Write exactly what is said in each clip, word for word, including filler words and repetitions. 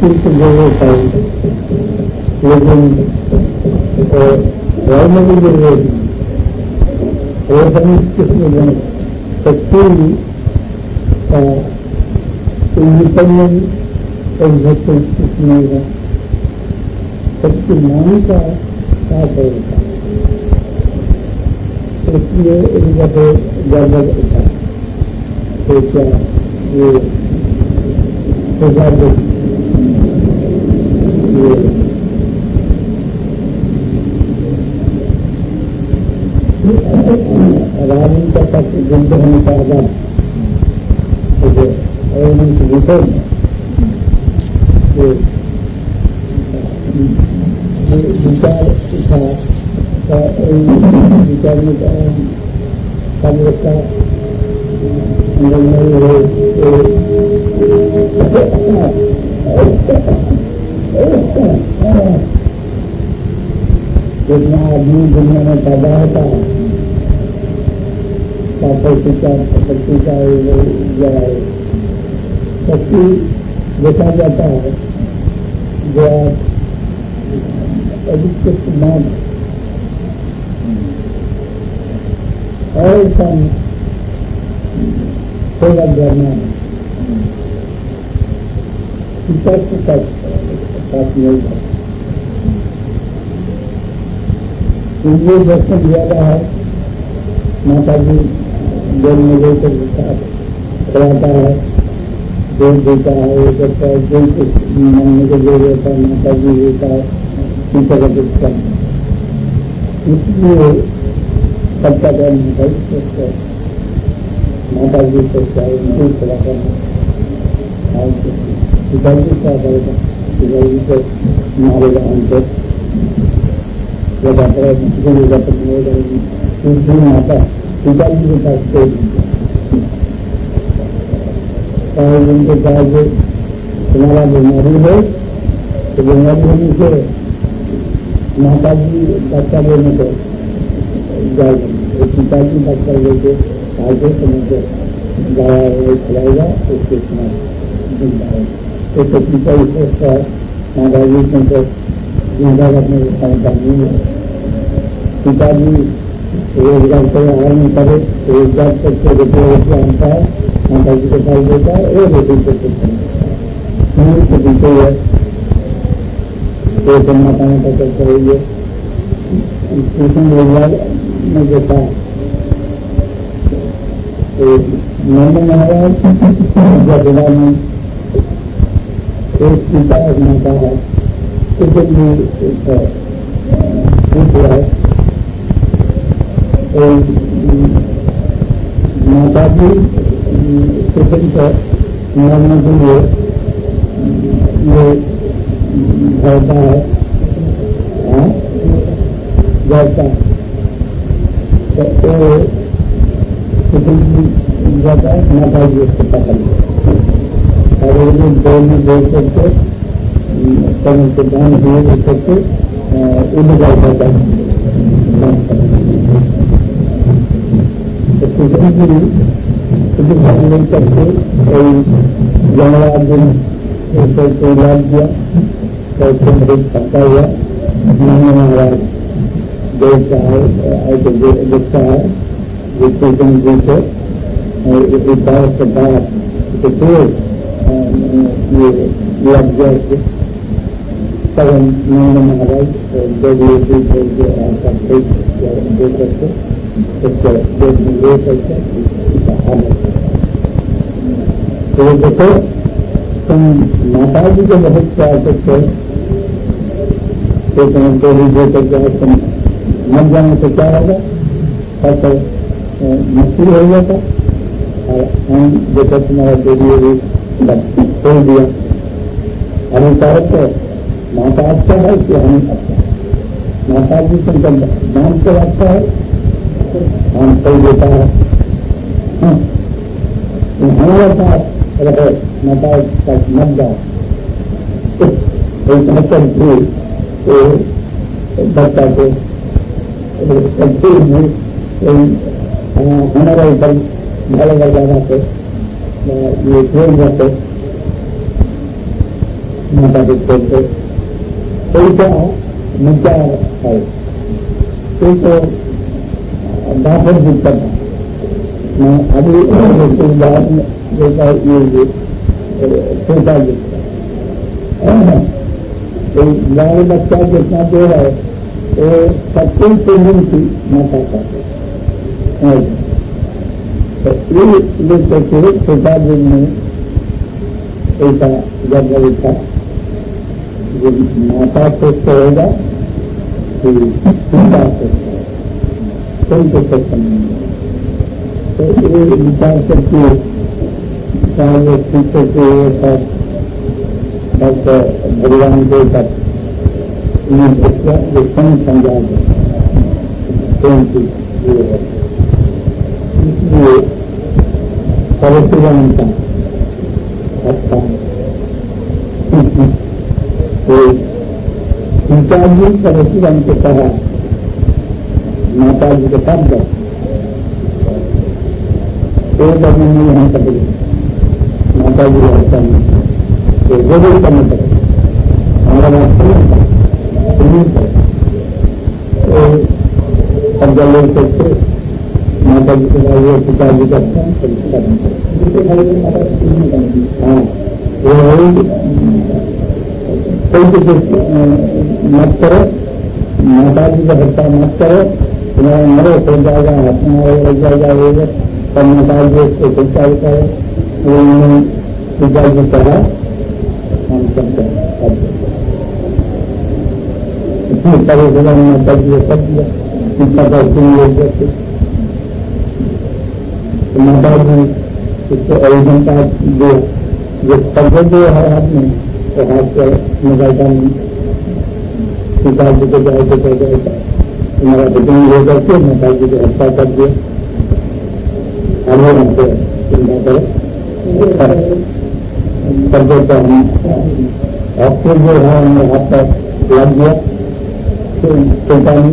तो जो होता है, लेकिन रहने की जरूरत नहीं। और हम किसमें जाए शक्ति का इंडिपेंडेंट एग्जिस्टेंस किसमें है, शक्तिमान का साथ होता है। इसलिए जब गड़बड़ होता है तो क्या ये रावण का तक जिंद होने का आजाद विषय विचार था विचार में कांग्रेस का जितना आदमी दुनिया में पैदा होता है प्रकृति का प्रकृति का शक्ति देखा जाता है जो अधिकृत मान और कम सेवा करना के साथ नहीं है। इसलिए दर्शन ज्यादा है माता जी जल में लेकर खिलाता है, दूध देता है, ये करता है, जो कुछ मांगने को दे देता है माता जी देता है, इस तरह दिखता है। इसलिए सबका धर्म है माता जी को चाहे उनको खिला करना पिताजी क्या करेगा, पिताजी को मारेगा हमको जगह करेगी कुछ नहीं आता पिताजी के पास कोई चाहे उनको चाहे जो तुम्हारा बीमारी हो तो बीमारी होने से माता जी बच्चा लेने को जाएगा, पिताजी बच्चा लेके आगे समय को दवा खिलाएगा उसके साथ एक तो पिता ही सोचता है माता जी को जिंदा रखने का क्षमता नहीं है। पिताजी रोजगार को आरम्भ करे, रोजगार करके रुपये रुपये आता है, माता जी को पाल देता है, वो रोटी करते हैं तो पीछे है तो माता माता करते रहिए। कृष्ण रोजगार में देखा नंद महाराज जगह में एक पिता एक माता है, कुछ भी पूछ रहा है तो माता जी कृष्ण को मारने के लिए ये भरता है जैसा तो कृष्ण जी जाता है माता जी उसको पकड़ और दो में दो करके कहीं से दान हुए करके उड़ जाता है। तो कृष्ण जी कृष्ण करके कोई जंगला दिन को लाभ दिया तो उसको मृत पकड़ा हुआ महाराज देखता है ऐसे देखता है जो कृष्ण जी को एक बार के बाद फिर ये लग गया तब नंद महाराज जब ये चीज आपका दे करके उसको देश में ले करके तो देखो तुम माता जी को बहुत प्यार करते हो तो तुम गोली दे करके तुम मर जाने से क्या होगा तो मुश्किल हो जाता और हम देखो तुम्हारा गोली भी छोड़ दिया। अभी चाहे तो माता अच्छा है कि हम अच्छा माता जी को जब दान से अच्छा है हम सही देता है हमारे पास रहे माता तक मत जाओ मतलब भी तो बच्चा को तब्दील में हमारे ऊपर भले लग जाना से ये खेल जाते माता के छोटे ऐसा मुद्दा है। एक तो दाखिल दिक्कत है। मैं अभी बात में देखा ये छोटा तो गाय बच्चा जितना दे रहा है वो सबसे पेमेंट थी माता का। तो ये लेकर के छोटा दिन में ऐसा जब गई था जो माता से होगा कि पिता से कोई तो सत्संग नहीं। तो ये विचार करके चाहे पीछे से सब भगवान के तक उन्हें बच्चा जो संग समझा दे कौन सी ये है। इसलिए परशुराम का अच्छा तो सीता जी परशुराम के कहा माता जी के साथ गए एक बार में यहाँ पकड़ी माता जी ऐसा नहीं तो जरूर करना पड़े हमारा बात नहीं करे तो अब जब लोग सोचते माता जी के बाद वो पिता जी करते हैं हाँ कोई मत करो माता जी का हत्या मत करो तुम्हारा मरो हो जाएगा हाथ में लग जाएगा तब माता जी उसको शिक्षा करो वो पिता जी कहा हम करते हैं इतनी परेशान माता जी ने सब दिया इतना का सुन लेते माता जी उसको अयोजन का दिया जो शब्द जो है हाथ में तो हाथ से निकालता नहीं पिता जी को जाए तो कह जाएगा तुम्हारा भजन ले करके माता जी को हत्या कर दिया आगे रहते चिंता करो कर देता हूँ और फिर जो है हमें हाथ पर लग गया चिंता नहीं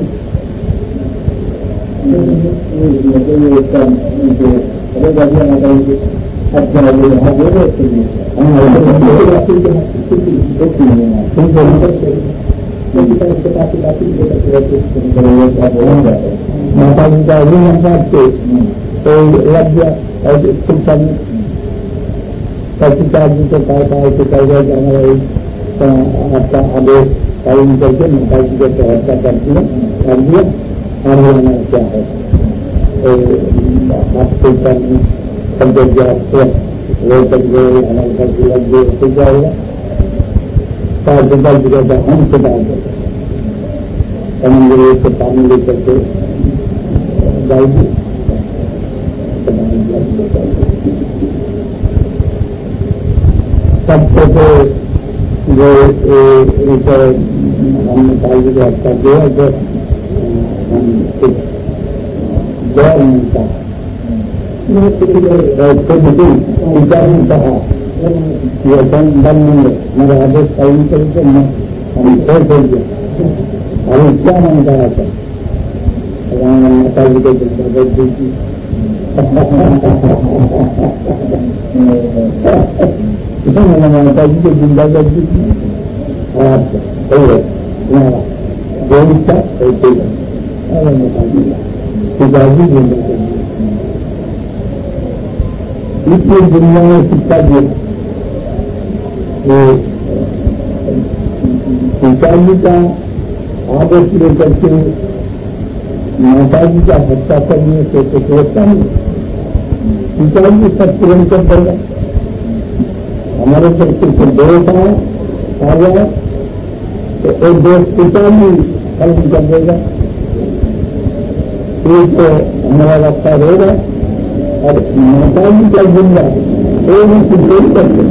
माता जी का अभिमान से तो लग गया और चिंता नहीं पिता जी को कहा था कि कह गया कि हमारा आपका आदेश पालन करके माता जी को हत्या कर दिया कर दिया और हमारा क्या है आपको शब्द वो कर गए हमारे घर की लग गए तो क्या होगा चार पिता जी कहता हम से डाल देते कमेंगे से पानी लेकर के डाल दी सबको तो जो उनको हमने पाल की हत्या किया तो हम कुछ गौर नहीं था विचार नहीं कहा ये बन नहीं है मेरा आदेश पालन करके हम छोड़ छोड़ दिया अभी क्या मन कहा था माता जी को चिंता कर दी मैंने माता जी को जिंदा कर दी थी सही है तुम्हारा जो इच्छा ऐसे ही पिताजी जिंदा कर दी। इसलिए दुनिया में शिक्षा दी पिताजी का आदेश लेकर के माता जी का हत्या करने से तो सोचता नहीं पिताजी सब पूर्ण कर देगा हमारे पर कुछ दोष आए आ जाए तो एक दोष पिताजी पालन कर देगा एक तो हमारा रास्ता रहेगा और माता जी का जिंदा वो भी सुन करते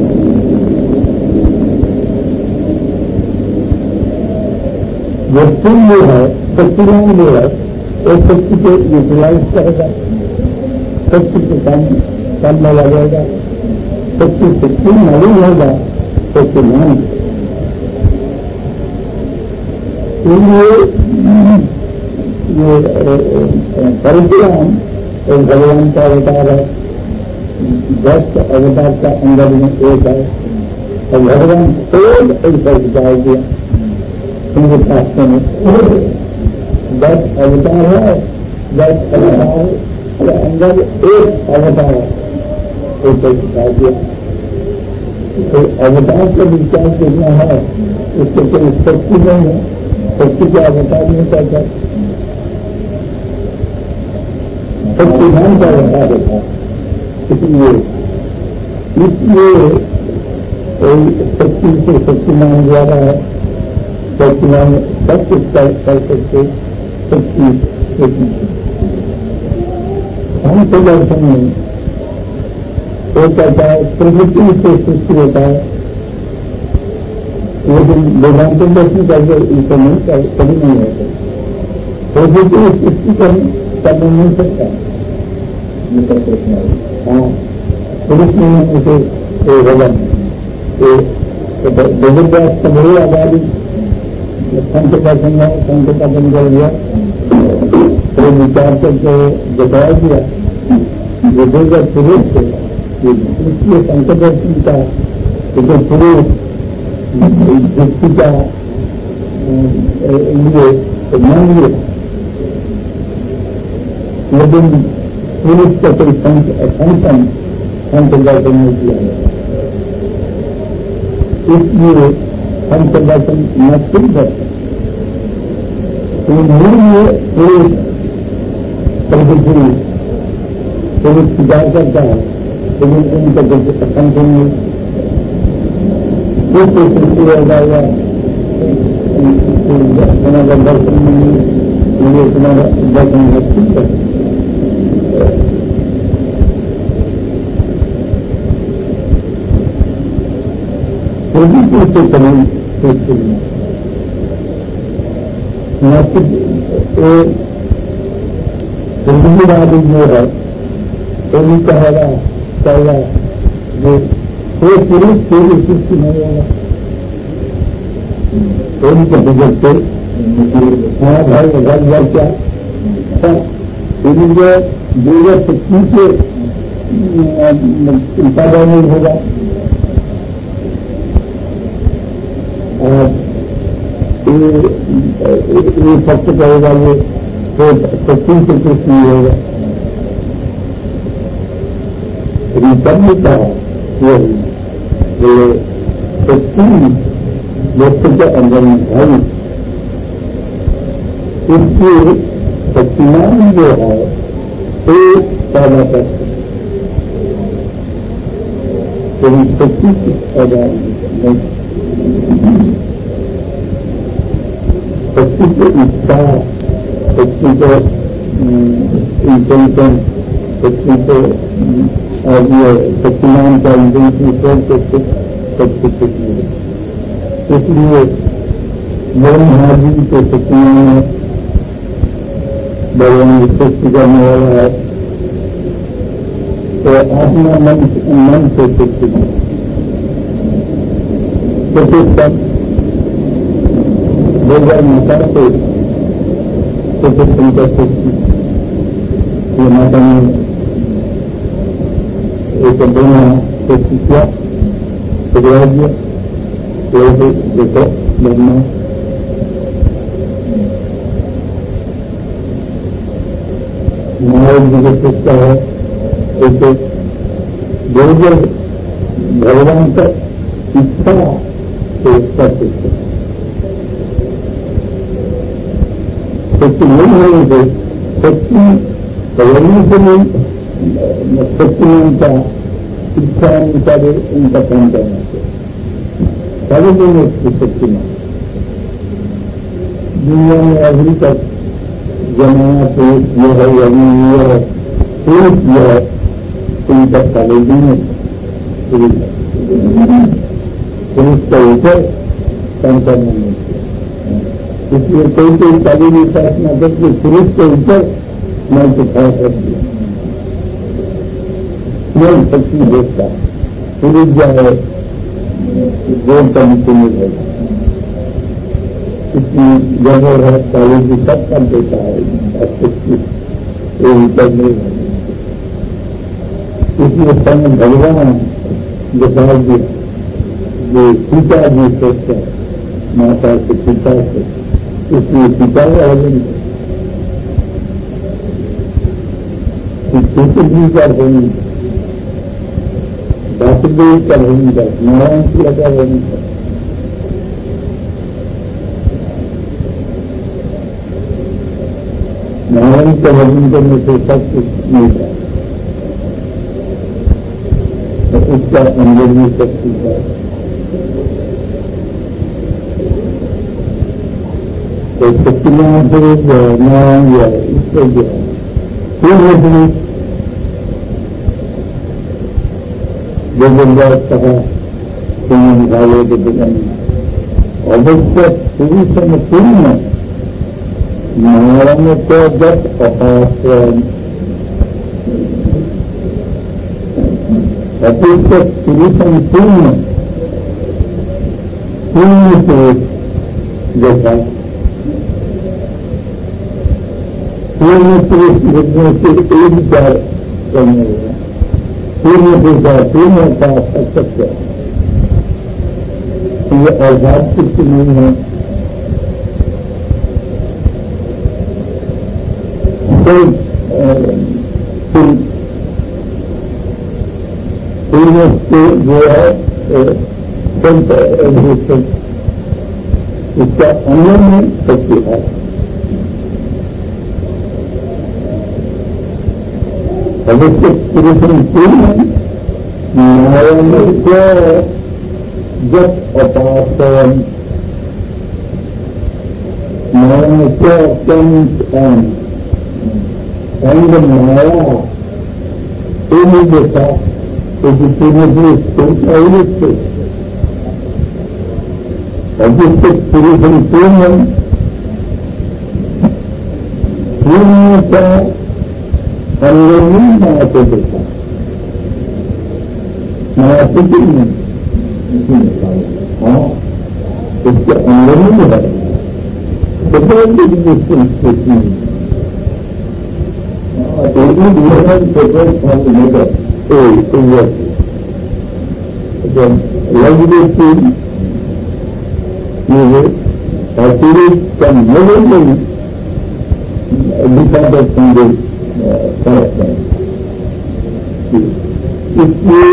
जो पुण्य है शक्तिमान जो है वो शक्ति को यूटिलाइज करेगा शक्ति को काम काम में लगेगा शक्ति शक्ति मालूम होगा शक्तिमान इसलिए ये परशुराम एक भगवान का अवतार है दस अवतार का अंदर में एक है और भगवान खोल ऐसा डाल दिया उनके शास्त्रों में। दस अवतार है, दस अवतार के अंदर एक अवतार ऐसा डाल दिया। तो अवतार का विचार करना है, उससे कोई शक्ति नहीं है, शक्ति का अवतार नहीं करता, शक्तिमान का अवतार होता। इसलिए इसलिए शक्ति से शक्तिमान द्वारा है, शक्तिमान सब कुछ कर सकते शक्ति। हम तो दर्शन में वो कहता है प्रकृति से सृष्टि होता है, लेकिन वेदांत दर्शन करके इसे नहीं कर कभी नहीं होता। प्रकृति सृष्टि करने नहीं सकता। हाँ, पुरुष में उसे भगवान जबरदस्त कमरे आबादी संत का संज्ञा संत का बन कर दिया, तो विचार करके बताया दिया जबरदस्त पुरुष थे। इसलिए संत दर्शन का जो पुरुष व्यक्ति का लिए मान लिया, लेकिन पुरुष का कोई फंक्शन संत दर्शन नहीं किया है। इसलिए संत दर्शन न सिद्ध दर्शन मूल पुरुष प्रभु पुरुष स्वीकार करता है, लेकिन उनका फंक्शन नहीं सृष्टि हो जाएगा। तुम्हारा दर्शन नहीं, तुम्हारा दर्शन निश्चित है। प्रभु से कभी सोचते हैं प्रभुवादी जो है वो भी कहेगा कहेगा जो कोई पुरुष पूरी सृष्टि नहीं होगा, कोई के बजट से हाँ भाई घर घर क्या जो दूर शक्ति से पैदा नहीं होगा। ये सत्य कहेगा ये तो शक्ति से कुछ नहीं होगा। रिटर्न का ये शक्ति व्यक्ति के अंदर में भाई इसकी शक्तिमान जो है वो पैदा करते शक्ति की पैदा नहीं, शक्ति को इच्छा, शक्ति को इंटेंशन, शक्ति को और ये शक्तिमान का इंटेंशन शक्ति शक्ति है। इसलिए मोहन महाजी के शक्तिमान में भगवान सृष्टि करने वाला है, तो आत्मा मन मन से सृष्टि है। तो फिर तब भगवान माता से सुखा सृष्टि ये माता ने एक दोनों सृष्टि किया, राज्य देखो ब्रह्मा नारायण जी की सृष्टा है। एक जो जो भगवान का इच्छा से इसका सृष्टि शक्ति नहीं होने से शक्ति भगवान से नहीं शक्ति उनका इच्छा अनुसार उनका काम करना चाहिए। सारे दिन उसकी शक्ति में दुनिया में अभी तक जमाना पुरुष ये है यही ये है पुरुष ये है उनका सारे दिन पुरुष पुरुष का ऊपर काम करना नहीं चाहिए। इसलिए कोई कोई सारी विश्वास न करके पुरुष के ऊपर मैं तो खड़ा कर दिया मैं शक्ति देखता पुरुष जो है बोल का निपुण है। इसलिए जगह है काली जी सब कर देता है और शक्ति वो ऊपर नहीं है। इसलिए समय भगवान गोपाल जी वो पिता भी सोचता है माता से पिता से, इसलिए पिता का हजम जी का होनी वासुदेव का होनी का नारायण की लगा होनी का नारायण का भजन करने से सब कुछ मिलता है और उसका अंदर भी शक्ति है। तो शक्तिमान स्वरूप जो है नारायण जो है ईश्वर जो है पूर्ण पुरुष गोविंदा कहा पुण्य निकाले के बिना अवश्य पुरुष में पुण्य नारायण को जब अपाश्रय अपेक्षा पुरुषम पुण्य पुण्य पुरुष जैसा पूर्ण पुरुष लिखने से एक विचार करने लगा पूर्ण पुरुष पूर्ण का सत्य ये आजाद कुछ नहीं है। पूर्ण से जो है संत एग्जिस्टेंस इसका अंदर में शक्ति है। अवश्य पुरुषम पूर्ण नारायण को जब अपासन नारायण को अत्यंत अंग माया पूर्ण देखा तो पूर्ण पुरुष अवश्य अवश्य पुरुषम पूर्ण पूर्ण का अंदर नहीं माया को देखा माया कुछ नहीं हाँ उसके अंदर नहीं है तो बहुत स्थिति लग्न और पूरे का नजर नहीं दिखा देंगे फर्क है। इसलिए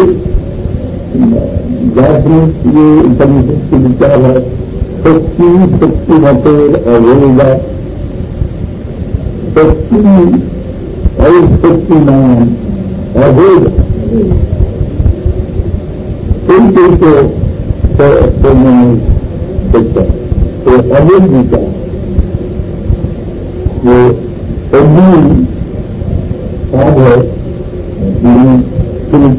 जागृत ये उपनिषद के विचार है शक्ति शक्ति मतेर अवेदा शक्ति और शक्तिमान अभेद इनके को करने में सकता है। तो अभेद विचार वो अग्नि साध है तीन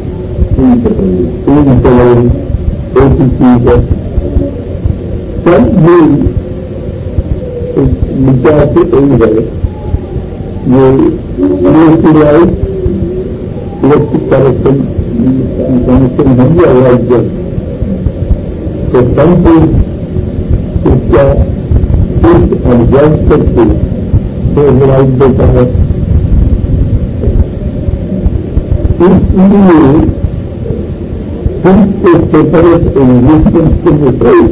चलाई ऐसी चीज है सब भी विचार से यही है ये इलेक्ट्रिक इलेक्ट्रिक कनेक्शन कनेक्शन बन गया राज्य तो संपूर्ण इसका इस अनुभव करके तो लाइट देता है। इसलिए since the separate existence in the place,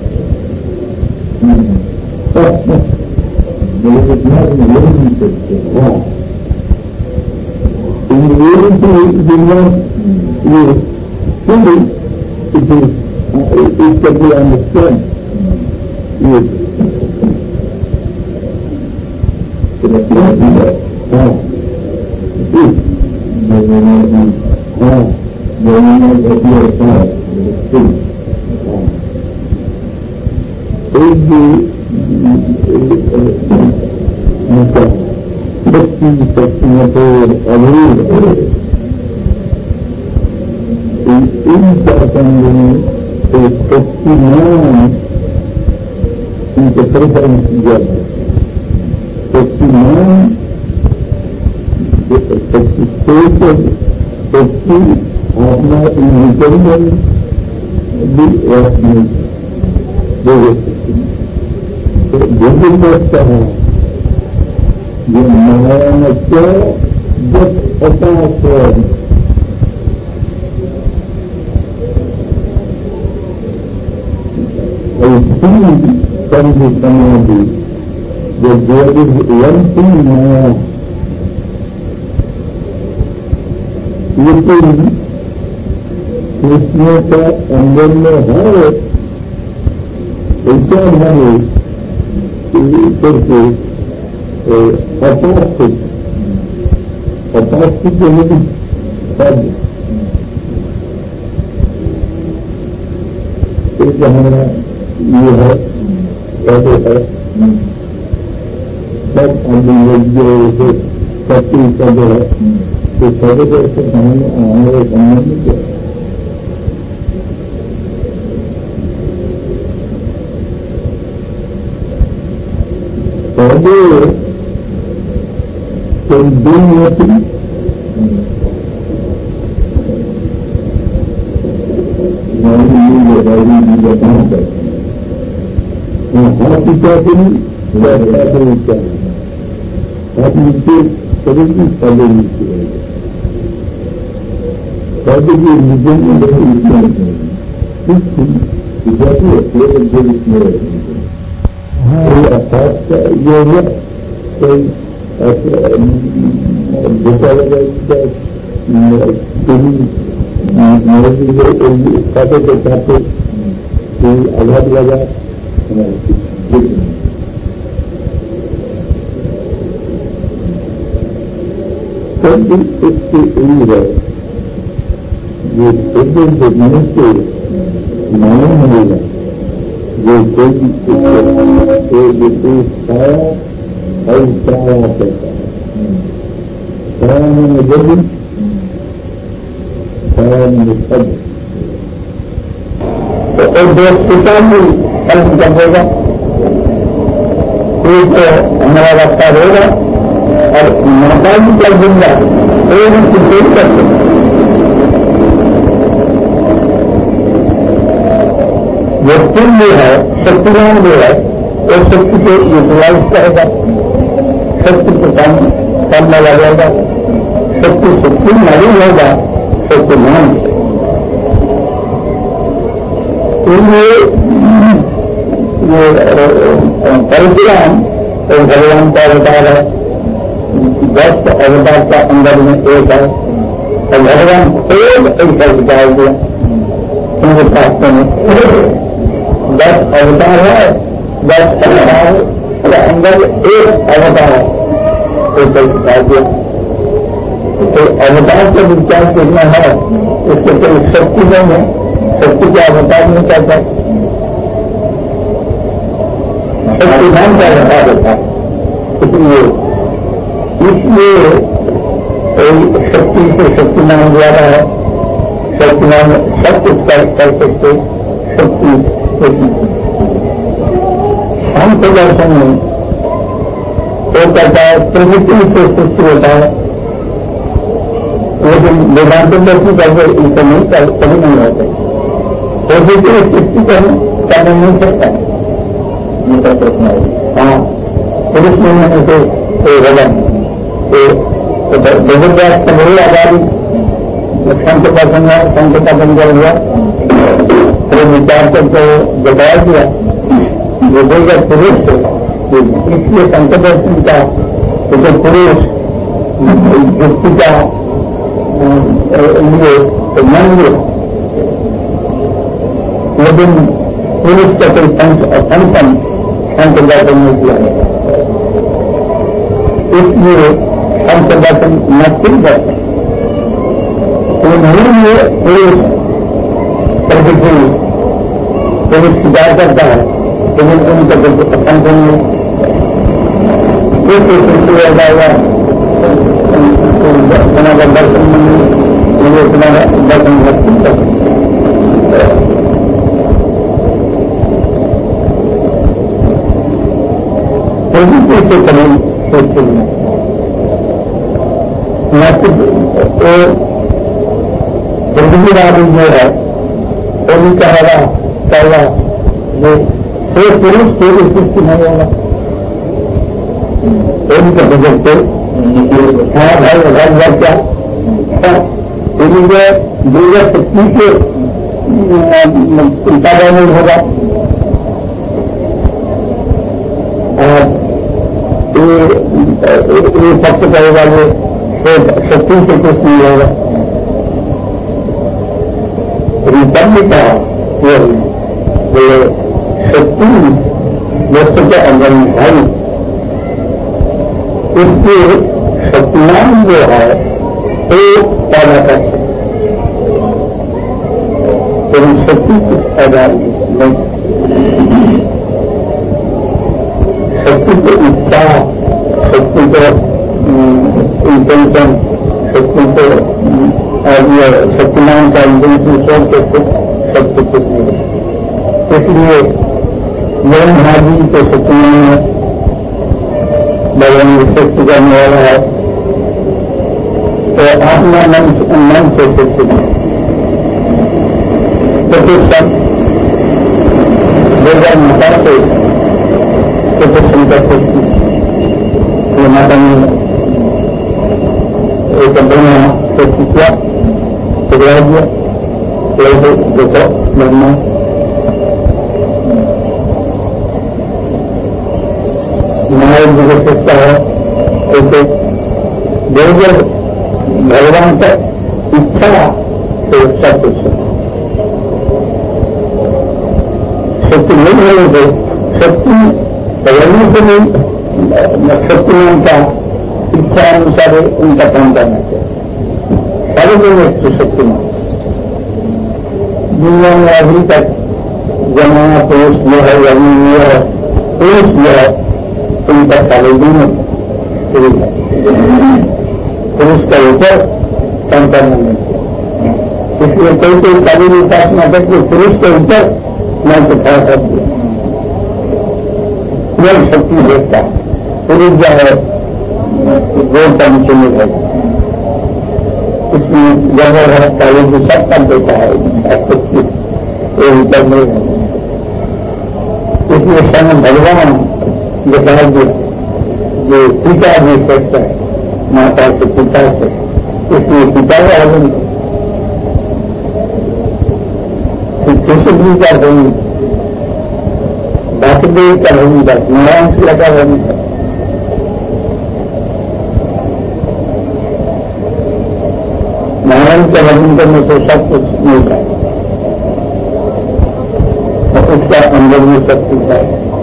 there is not a living system. In the reality, it is not fully, it is, uh, it can be understood. Yes. So that's not that. Ah. It is. Ah. When you appear aside, it is true. If the शक्ति शक्ति मतेर अभेद इन प्रसंग में एक शक्तिमान इनके preference दिया है। शक्तिमान शक्ति स्पेशल शक्ति अपना इंडिपेंडेंट भी रखने दे सकती तो जो करता है ये नारायण को जब अपास समाधि जो यंती माया लेकिन कृष्ण का अंदर में है ऐसा है करके अपास्थित अपास्थित नहीं पद एक हमारा ये है कैसे है सब जो शक्ति पद है तो सभी को इससे समझ हमारे समझ में क्या पहले कोई दिन होती हाथी कहते नहीं कहते क्या हाथ नीचे करेगी पहले नीचे रहेगा पहले की निजन में नहीं जाती है केवल जो इसमें रहेगी कोई अर्थात का ये है कोई धोखा लगा खाते के खाते कोई आघात लगा कभी इससे यही है ये एकदम से मनुष्य मालूम मिलेगा जो कोई छाया और छाया कहता है छाया में जल्दी छाया में शब्द तो एक देश पिता भी कल्प कर देगा एक हमारा रास्ता रहेगा और माता भी कर दूंगा तो हम सुखेद करते वो पुण्य जो है शक्तिमान जो है वो शक्ति को यूटिलाइज करेगा शक्ति को काम काम में लगाएगा शक्ति शक्ति नहीं होगा शक्तिमान इसलिए ये परशुराम तो भगवान का अवतार है दस अवतार का अंदर में एक है और भगवान खुद एक अवतार दिया उनके शास्त्र में दस अवतार है दस अवतार और अंदर एक अवतार है एक अवतार दिया तो अवतार का विचार कितना है इसके कोई शक्ति नहीं है शक्ति का अवतार नहीं करता शक्तिमान का अवतार होता है इसलिए इसलिए कोई शक्ति से शक्तिमान द्वारा है शक्तिमान सब कुछ कर सकते शक्ति हम तो दर्शन में वो कहता है प्रवृत्ति से सृष्टि होता है लेकिन वेदांत दर्शन करके इसे नहीं कभी नहीं होते प्रवृत्ति सृष्टि करने नहीं सकता हाँ पुरुष में से भगवान जबरदस्त समूह आजादी संत का संज्ञा संत का बंजर हुआ तो विचार करके बताया दिया जो देगा पुरुष इसलिए संत दर्शन का जो पुरुष युक्ति का लिए मन लिए लेकिन पुरुष का कोई पंच असंपन संत दर्शन नहीं किया इसलिए संत दर्शन न सिद्ध करते नहीं ये पुरुष प्रकृति पुरुष स्वीकार करता है लेकिन उनका बिल्कुल पसंद नहीं है एक सृष्टि रह जाएगा तुम्हारा दर्शन नहीं मुझे तुम्हारा दर्शन नहीं सकता प्रकृति से कभी सोचते हैं प्रकृतिवादी जो है वो भी कहेगा कहेगा जो एक पुरुष से सृष्टि नहीं होगा एक कभी सकते हाँ भाई घर घर क्या इसलिए दुर्गा शक्ति से पैदा नहीं होगा ये सत्य कहेगा ये शक्ति से कुछ नहीं होगा। तब भी कहा ये शक्ति वस्तु के अंदर में है, इसके शक्तिमान जो है वो पैदा कर सकते, लेकिन शक्ति कुछ पैदा नहीं। शक्ति को इच्छा, शक्ति को इंटेंशन, शक्ति को और ये शक्तिमान का इंटेंशन छोड़ के कुछ शक्ति कुछ नहीं। इसलिए यौन भागी को शक्तिमान है, भगवान शक्ति करने वाला है, तो आत्मा मन मन से शक्ति है। तो फिर सब भगवान माता से प्रदर्शन कर सकती है। माता ने एक ब्रह्मा सृष्टि किया, टुकड़ा दिया, देखो ब्रह्मा नारायण जी को सोचता है, ऐसे देवजर भगवान का इच्छा से सब कुछ शक्ति नहीं होने से शक्ति बदलने से भी शक्तिमान का इच्छा अनुसार उनका काम करना चाहिए। सारे दिन एक शक्तिमान दुनिया में अभी तक जमाना पुरुष जो है यही है, पुरुष जो है उनका सारे दिन पुरुष का ऊपर काम करना नहीं चाहिए। इसलिए कोई कोई सारी उपासना करके पुरुष के ऊपर मैं तो खड़ा कर दिया, यह शक्ति देखता पुरुष जो है जोर का नीचे नहीं रहेगा। इसमें जगह है काले भी सब कर देता है, शक्ति वो ऊपर नहीं है। इसलिए स्वयं भगवान जो कहा दिया जो पिता भी सकता है माता से पिता से, इसलिए पिता का आदमी कृष्ण जी का भूमि, वासुदेव का भूमि, बस नारायण शिला का भूमि है। नारायण के भजन करने से सब कुछ मिलता है और उसका अंदर में शक्ति है।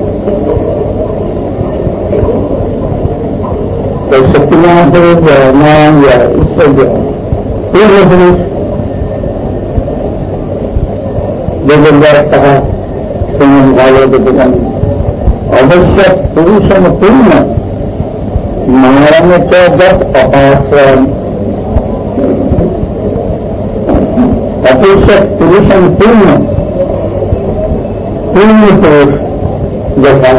तो शक्तिमान पुरुष जो है, नारायण जो है, ईश्वर जो है, पूर्व पुरुष जगन्नाथ कहा सुमन भागवत दुकान अवश्य पुरुषम पूर्ण नारायण चौदह अपाश्रम अपेक्षक पुरुषम पूर्ण पूर्ण पुरुष जैसा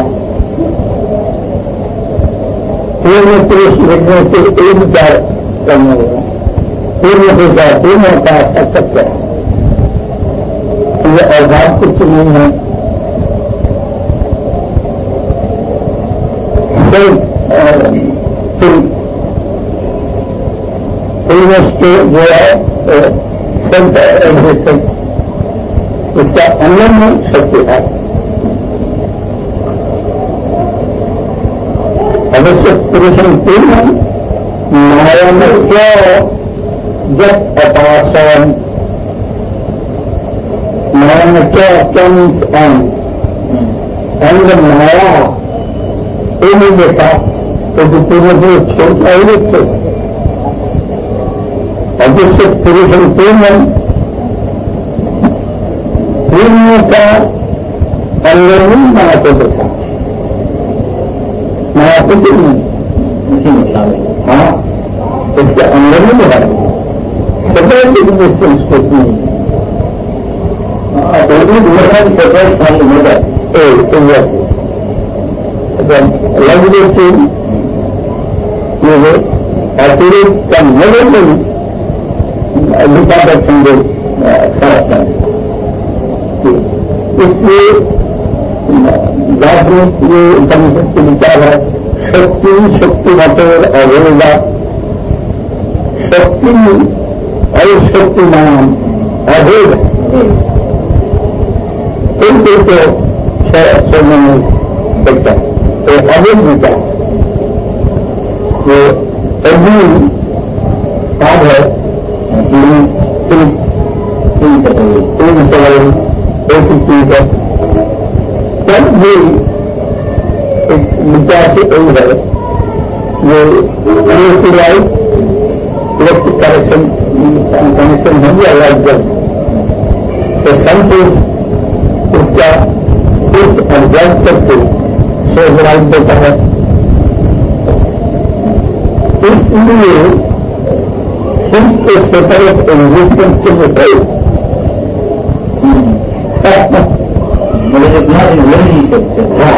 पूर्ण पुरुष लिखने से एक विचार करने होगा। पूर्ण विचार पूर्ण का असत्य है, यह अभाव कुछ नहीं है। पूर्ण के जो है संत एग्जिस्टेंस, इसका अंदर में शक्ति है। अवश्य पुरुषम पूर्ण नारायण जब अपासन नारायण क्या अत्यंत अंग अंग माया ये नहीं देखा तो पूर्ण पुरुष छोड़ता ही देखते। अवश्य पुरुषम पूर्ण पूर्ण का अंदर नहीं माया को देखा, माया को भी नहीं हाँ इसके अंदर में है सदैव संस्कृत नहीं लैंग्वेज ये अतिरिक्त का नगर में अधिकार संदेश फर्क है। इसलिए जागरूक ये उपनिषद के विचार है शक्ति शक्ति मतेर अभेदा शक्ति और शक्तिमान अभेद इनके को स्वयं में देखता है तो अभेद विचार वो सभी साध है तीन तीन तीन सवाल एक ही चीज है। तब भी एक विचार से यही है वो लाइफ इलेक्ट्रिक कनेक्शन कनेक्शन हो गया अलग जब तो संतोष उसका उस एडजस्ट करके सोच लाइफ देता है। इसलिए सिर्फ एक सेपरेट एग्जिस्टेंस के होते मुझे इतना नहीं सकते। हाँ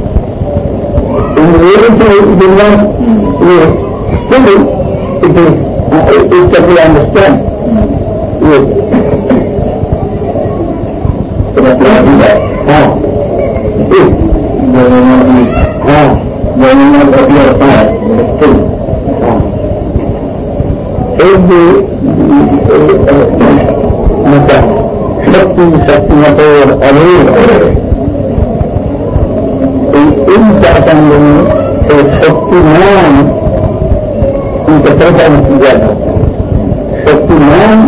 इन दुनिया ये still it is it can be understand ये हाँ हाँ बढ़िया होता है स्टिल एक भी मतलब शक्ति शक्तियां तो अनेक इन शासनों में तो शक्तिमान उनका प्रदान किया जाता है। शक्तिमान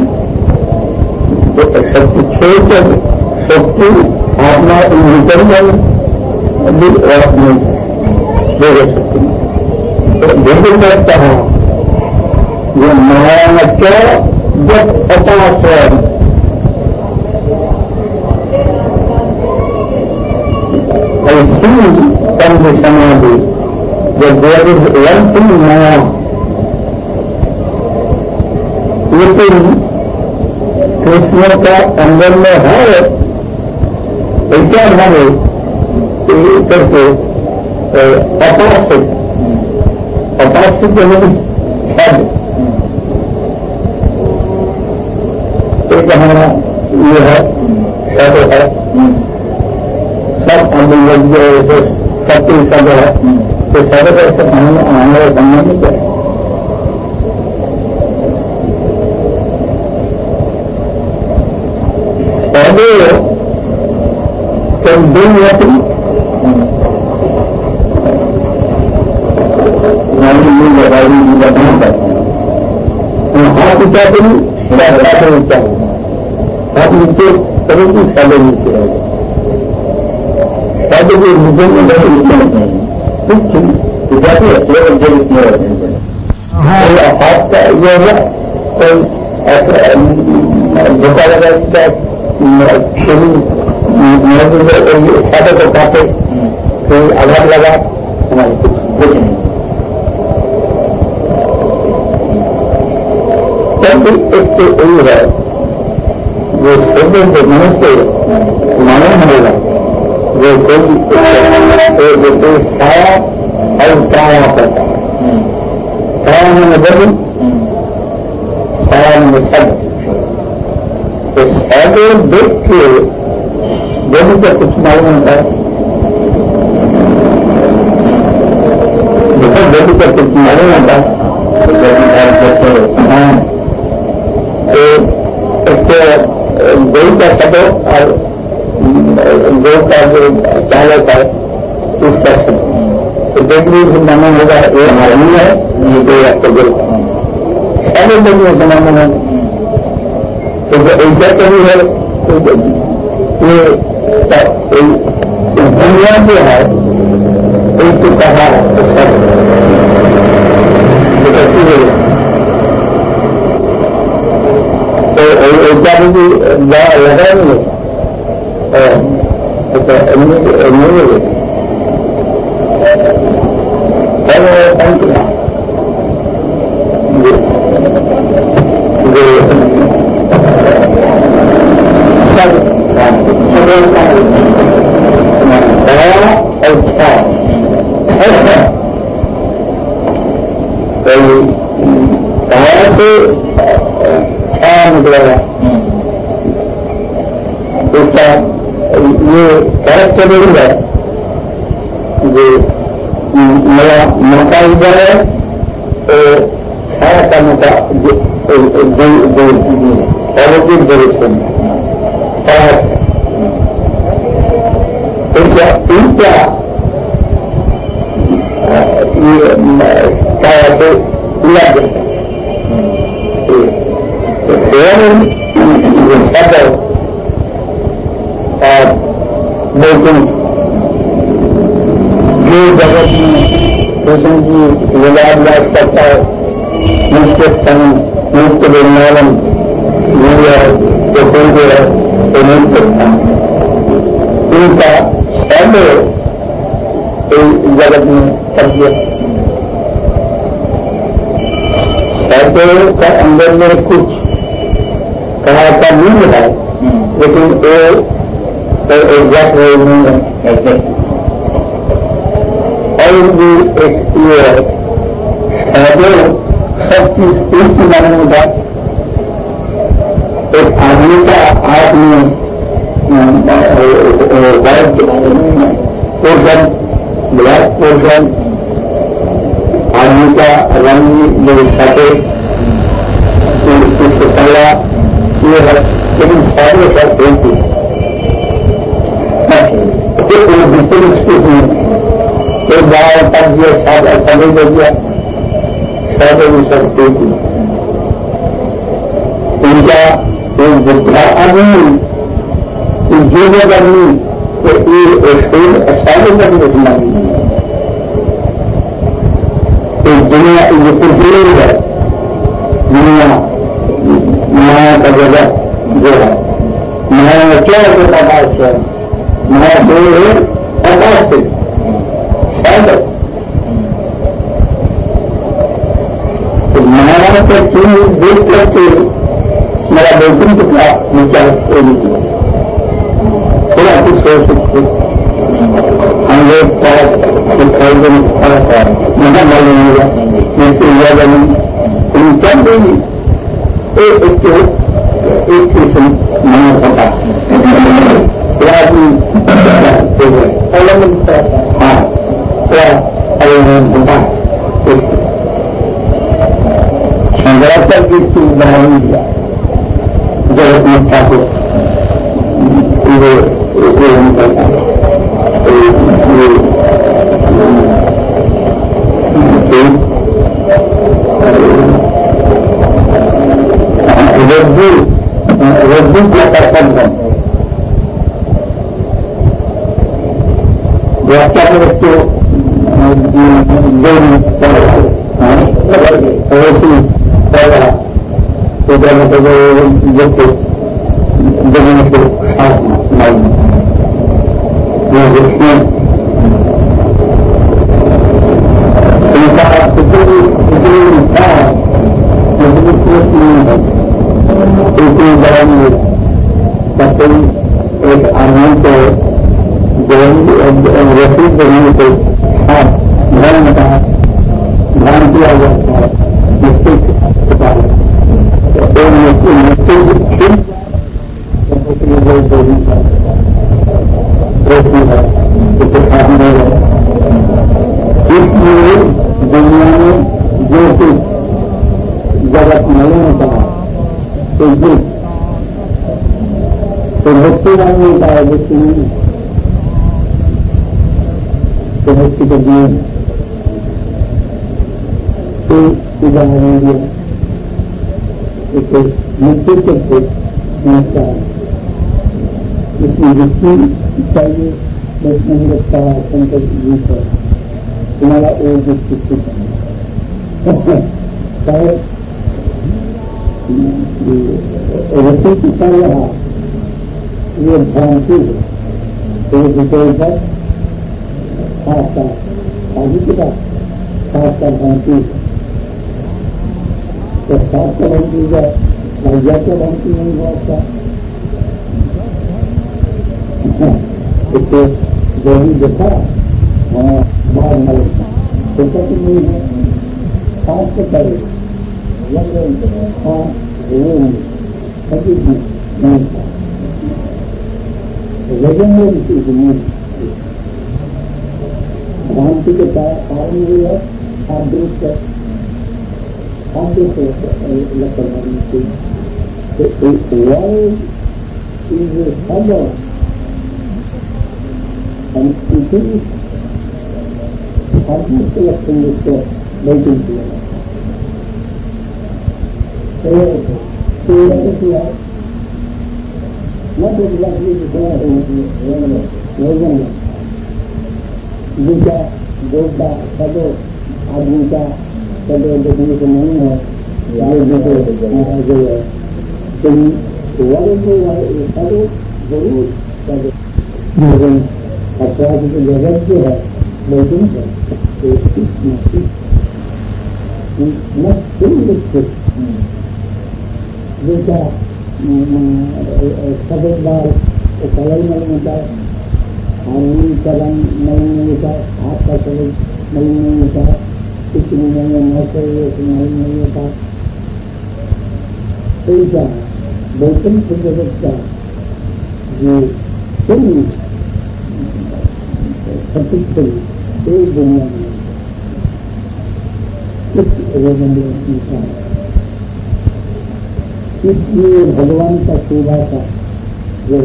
शक्ति छोड़कर शक्ति आत्मा इंडिपेंडेंट भी और अपनी दे सकती है। जैसे कहता है ये माया क्या जब अपास है तब समाधि जब देर इज वन थिंग माया लेकिन कृष्ण का अंदर में है ऐसा भावे करके अपासित अपासित नहीं शब्द एक हमारा ये है शब्द है सब अनुभव शक्ति शब्द है तो शब्द ऐसे हमारे संबंधित है। पहले कई दिन होती हाथ ऊंचा करी हाथ ऊंचा हाथ नीचे कभी भी सादे नीचे रहेगा सादे के मुझे में नहीं लिखना कुछ जाती है केवल जो लिखने वाले हाथ का ये है कोई ऐसा धोखा लगा सादे को काटे कोई आघात लगा हमारे कुछ कुछ नहीं तब एक तो यही है वो शब्दों के मनुष्य मानव मिलेगा वो कोई कोई छाया और छाया करता है। छाया में बदल छाया में शब्द तो शब्द देख के जब तक कुछ मालूम होता है जब तक कुछ मालूम होता है गौ का शब्द और गौ का जो चालक है उसका शब्द तो देखने से माना होगा ये हमारा नहीं है ये कोई आपको गौ सारे देखने से माना है तो जो ऐसा कभी है तो ये दुनिया जो है उसको कहा ऐसा भी लगा नहीं अच्छा नहीं निकलेगा उसका ये कैरेक्टर नहीं है जो मेरा मौका इधर है तो सारा करने का पॉजिटिव डायरेक्शन इनका ये बताया तो लग जाता है। शब्द और बिल्कुल जो जगत में कृष्ण की विवाद करता है मुख्य स्थान मुक्त वृंदावन जो कुंज है तो मुक्त स्थान इनका सब जगत में कब्जा शब्दों का अंदर में कुछ कहा का नहीं है लेकिन वो एग्जैक्ट वे नहीं है ऐसे और भी एक ये है शब्दों सब चीज एक ही मानने का एक आदमी का आप में वर्ग के बारे में पोषण ब्लैक पोषण आदमी का रंग जो सफेद उसको कला ये है लेकिन सारे सब एक ही एक बार तक ये सादा समझ हो गया सारे भी सब एक ही उनका एक बुद्धा आदमी जीवन आदमी तो ये सारे करने सुना दुनिया ये कुछ है दुनिया माया का जगह जो है माया में क्या है आकाश है माया दो है आकाश से शायद तो माया का चीज देख करके मेरा बेटी का विचार थोड़ा कुछ सोच सकते हम लोग मना मालूम होगा जैसे यह इन सब भी एक एक किस्म माना होता हाँ होता शंकराचार्य की चीज बना नहीं दिया जगत में ठाकुर निकलता रज्जु रज्जु का कर्तव्य व्याख्या में बच्चों जगह को इनका कितनी कितनी था इतनी बड़ा नहीं एक आनंद को रसीद देने को ध्यान का ध्यान किया जाता है निश्चित निश्चित इसलिए दुनिया में जो कुछ जगत नहीं होता तो जिस तो भक्ति नहीं होता है भक्ति नहीं तो भक्ति का जीवन तो उदाहरण दिया एक मुक्ति करते नमस्कार इसमें व्यक्ति चाहिए बस नहीं रखता है शंकर जी पर तुम्हारा और व्यक्ति चाहे रस्ते की कर रहा ये भ्रांति है तो विषय पर खासता आगे के बाद खासता भ्रांति तो खासता भ्रांति है भैया को भ्रांति नहीं हुआ इसको जो भी देखा बाहर मल तो कुछ नहीं है खास को करे हाँ कभी नहीं था वजन में नहीं भ्रांति के कारण ये है आप देख कर आप देख लकड़ी तो वर्ल्ड इज ए खबर हम इसी आत्म से लक्षण को वैकुंठ किया किया न तो दूसरा देवता सदो आदमी का सदो देखने को नहीं है जो है सदो जरूर अपराध की जगत जो है वैकुंठ है दूसरा सफेद बाल कलर नहीं होता है, आदमी का रंग नहीं होता है, हाथ का सफेद नहीं होता है, कुछ नहीं है, नौकर नहीं होता है। तो क्या वैकुंठ जगत का जो सभी प्रतिष्ठित एक दुनिया में कुछ रविंद्र इसलिए भगवान का सेवा का जो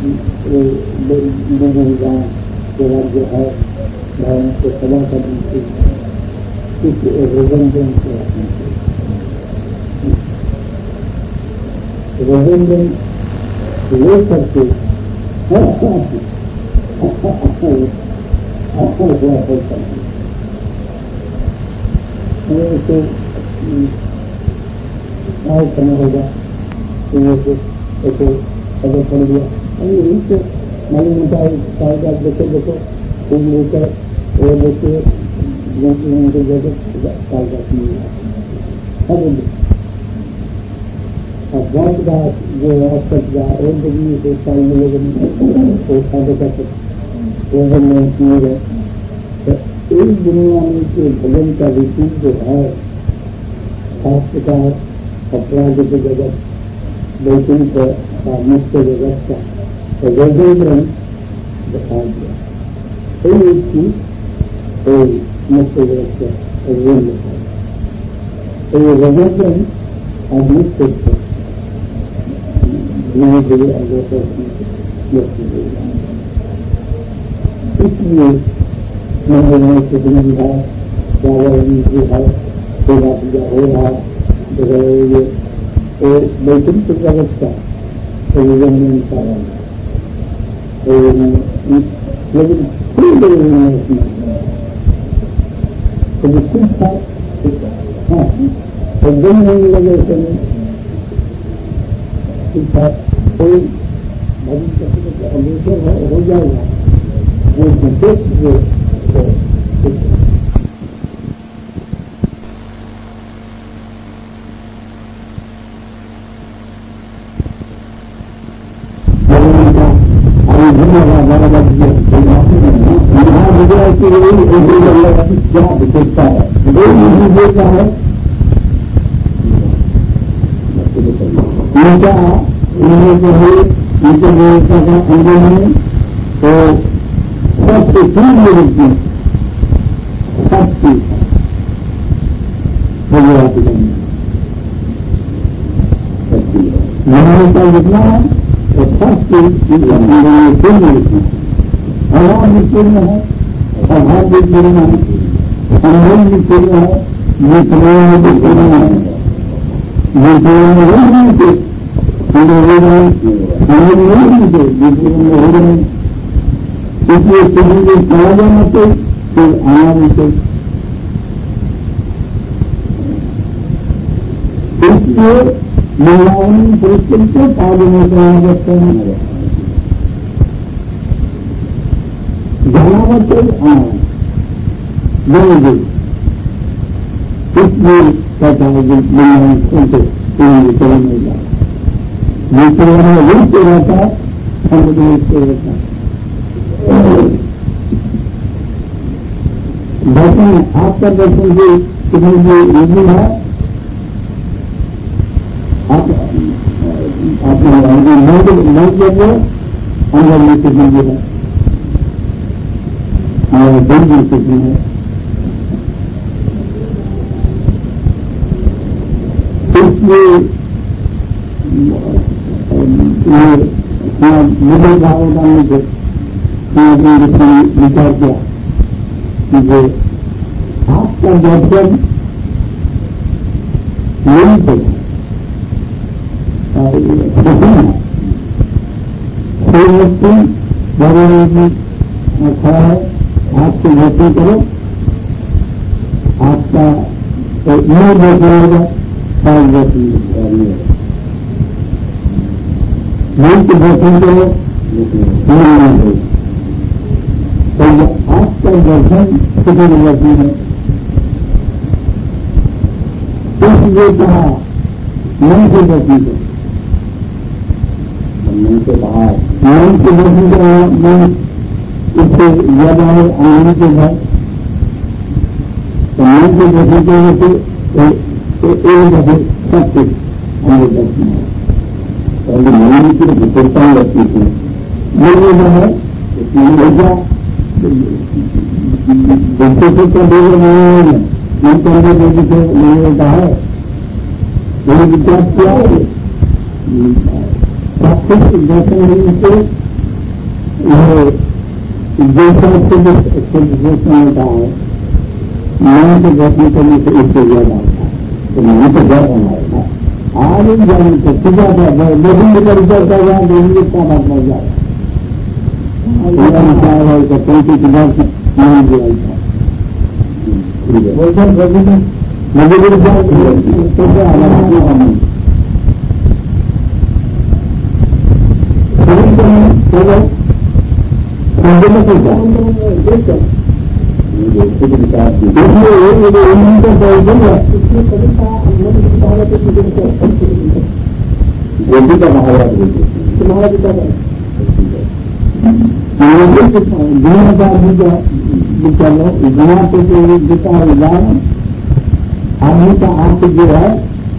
जो राज्य है भगवान को सेवा करने के इस रविंद्रन से रविंद्रन ले करके और करना होगा तो ये ऐसे अगर पड़ गया यही तो मालूम होता है कायदा देखो देखो खूब लेकर वो देखिए उनके जगह कायदा नहीं है अब बहुत बार जो औसत का एक दिन से साल में लोगों को फायदे कर सकते वो नहीं किए गए तो एक दुनिया में के भजन का रीति जो है शास्त्र का अपराध की जगत वैकुंठ का मुख्य जगत का तो वैकुंठ दिखा दिया कोई एक चीज कोई मुख्य जगत का ऋण दिखा तो ये वैकुंठ और मुख्य धीरे धीरे अग्रसर इसलिए मंदिर कितनी भी है भी है सेवा पूजा हो रहा ये तो वैकुंठ जगत का लेकिन कोई जरूरी नहीं है उसमें तो निश्चित था हाँ तो दिन नहीं लगे उसमें ठीक था कोई भविष्य अग्रसर है हो जाएगा वो विशेष जो क्या विशेषता है विशेषता है उनका उन्होंने जो है उनके व्यवस्था का अंदर में तो सबसे तीव्र रूप में सबसे मानवता जितना है तो सबसे तीव्र रूप में अभाव भी पूर्ण है अभाव भी पूर्ण है अनुभव भी पूर्ण है विक्रम भी पूर्ण है विक्रम हो रहे थे समझ नहीं थे विक्रम हो रहे इसलिए सभी को कहा जाना चाहिए फिर आना भी चाहिए इसलिए महिलाओं ने पुरुष को पालने का करते हैं जाना चाहिए आना जाएंगे इसलिए कहता है कि महिलाएं उनसे चलन नहीं जाए दूसरे रूप से रहता है हम से रहता है दर्शन आपका दर्शन भी कितनी भी ईजी है आप अपने नहीं कीजिए अंदर में कितनी भी है हमारे दिल में कितनी है इसलिए मुझे भावना मुझे विचार किया कि जो आपका दर्शन यही तो कोई व्यक्ति भगवान जी खड़ा है, आपसे दर्शन करो, आपका नहीं दर्शन होगा, साल दर्शन नहीं तो दर्शन करो, नहीं होगा। तो आपका दर्शन किसी दर्शन है, इसलिए कहा मन से दर्शन करो, मन से बाहर मन से दर्शन करो, मन इससे ज्यादा है आनंद के घर, तो मन से दर्शन करने से एक दफे सब कुछ हमें दर्शन है। पहले मन की विशेषता लगती थी, ये जो है ऊर्जा विशेष का देव नहीं है, मन करने के विषय नहीं होता है। यही विचार किया है सब कुछ दर्शन होने से यह जैसा घोषणा होता है, मन से दर्शन करने से इससे ज्यादा होता है। तो मन से डर हमारा आज जाने को सीधा लेकिन का विचार कर रहा है, देवी का बात बढ़ जाए विचार है कि कैसी किताब से मान दिया था मुझे भी विचार कैसे हालांकि चलो संजय में क्या गोदी का महाराज महाराज दुनिया का चलो दुनिया के जो गीता उदाहरण आदमी का आंख जो है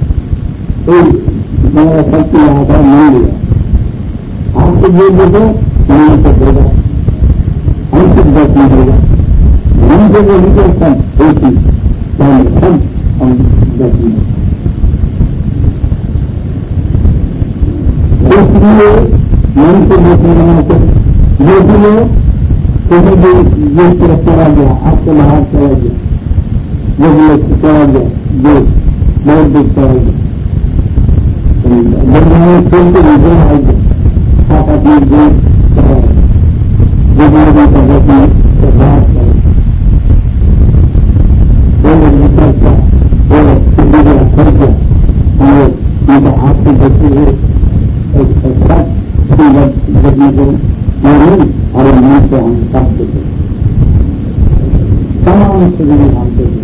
मेरा शक्ति यहाँ का नहीं लिया आपको जो देखो नहीं से देगा अंकित दर्शन होगा मन से जो निकल सब एक ही सब हम दर्शन इसलिए मन से देखने वाला से जो भी हो कहीं भी ये तरफ चला गया आपके बाहर चला गया जो भी चला गया देश बहुत देश चला गया जब खेल के नीचे आएंगे आप अपने देश चला जो भी प्रदर्शन के बाहर चले वो निकल गया वो किसी भी असर किया हमें उनका आपसे बच्चे हुए देखने को नहीं और मन से हम सब देते तमाम स्थिति में मानते हैं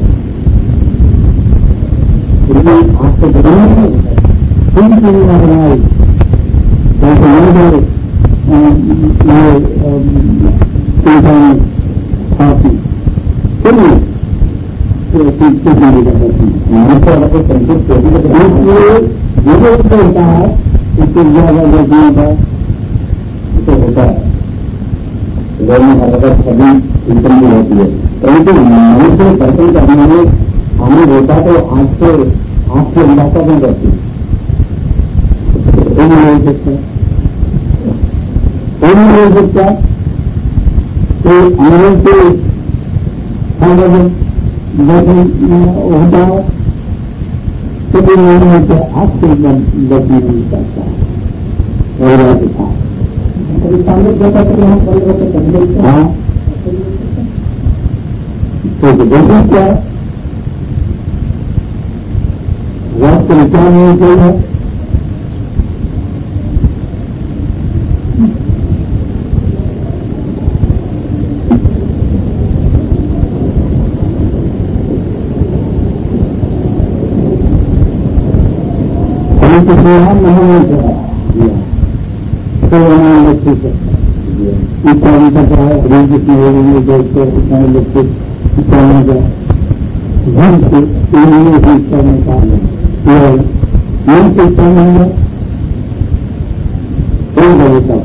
लेकिन आपको जरूरी है तीन चीजें बनाई जैसे नहीं ये इंसान खाती सुनिए किस चीज का करती इसलिए जो भी होता है इससे ज्यादा देखने का तो होता है गर्मी हरकत सभी सिम्टम भी होती है, परंतु मन से दर्शन करने में हमें होता तो आंख से आंख से इलाका नहीं करती नहीं हो सकता नहीं हो सकता तो आने से दर्शन होता है तो भी नहीं होता आंख से दर्शन नहीं करता है सामने जैसा कि हम परिवर्तन करते हैं तो देखिए क्या रात के विचार नहीं चाहिए हम तो प्रोग्राम नहीं होता तो वहाँ लक्ष्य इत्यादि का क्या है ऋण कितने हो गए जैसे इतना लक्ष्य इत्यादि का धन से इन्होंने भी इच्छा में काम है केवल मन से इच्छा नहीं है कोई भरोसा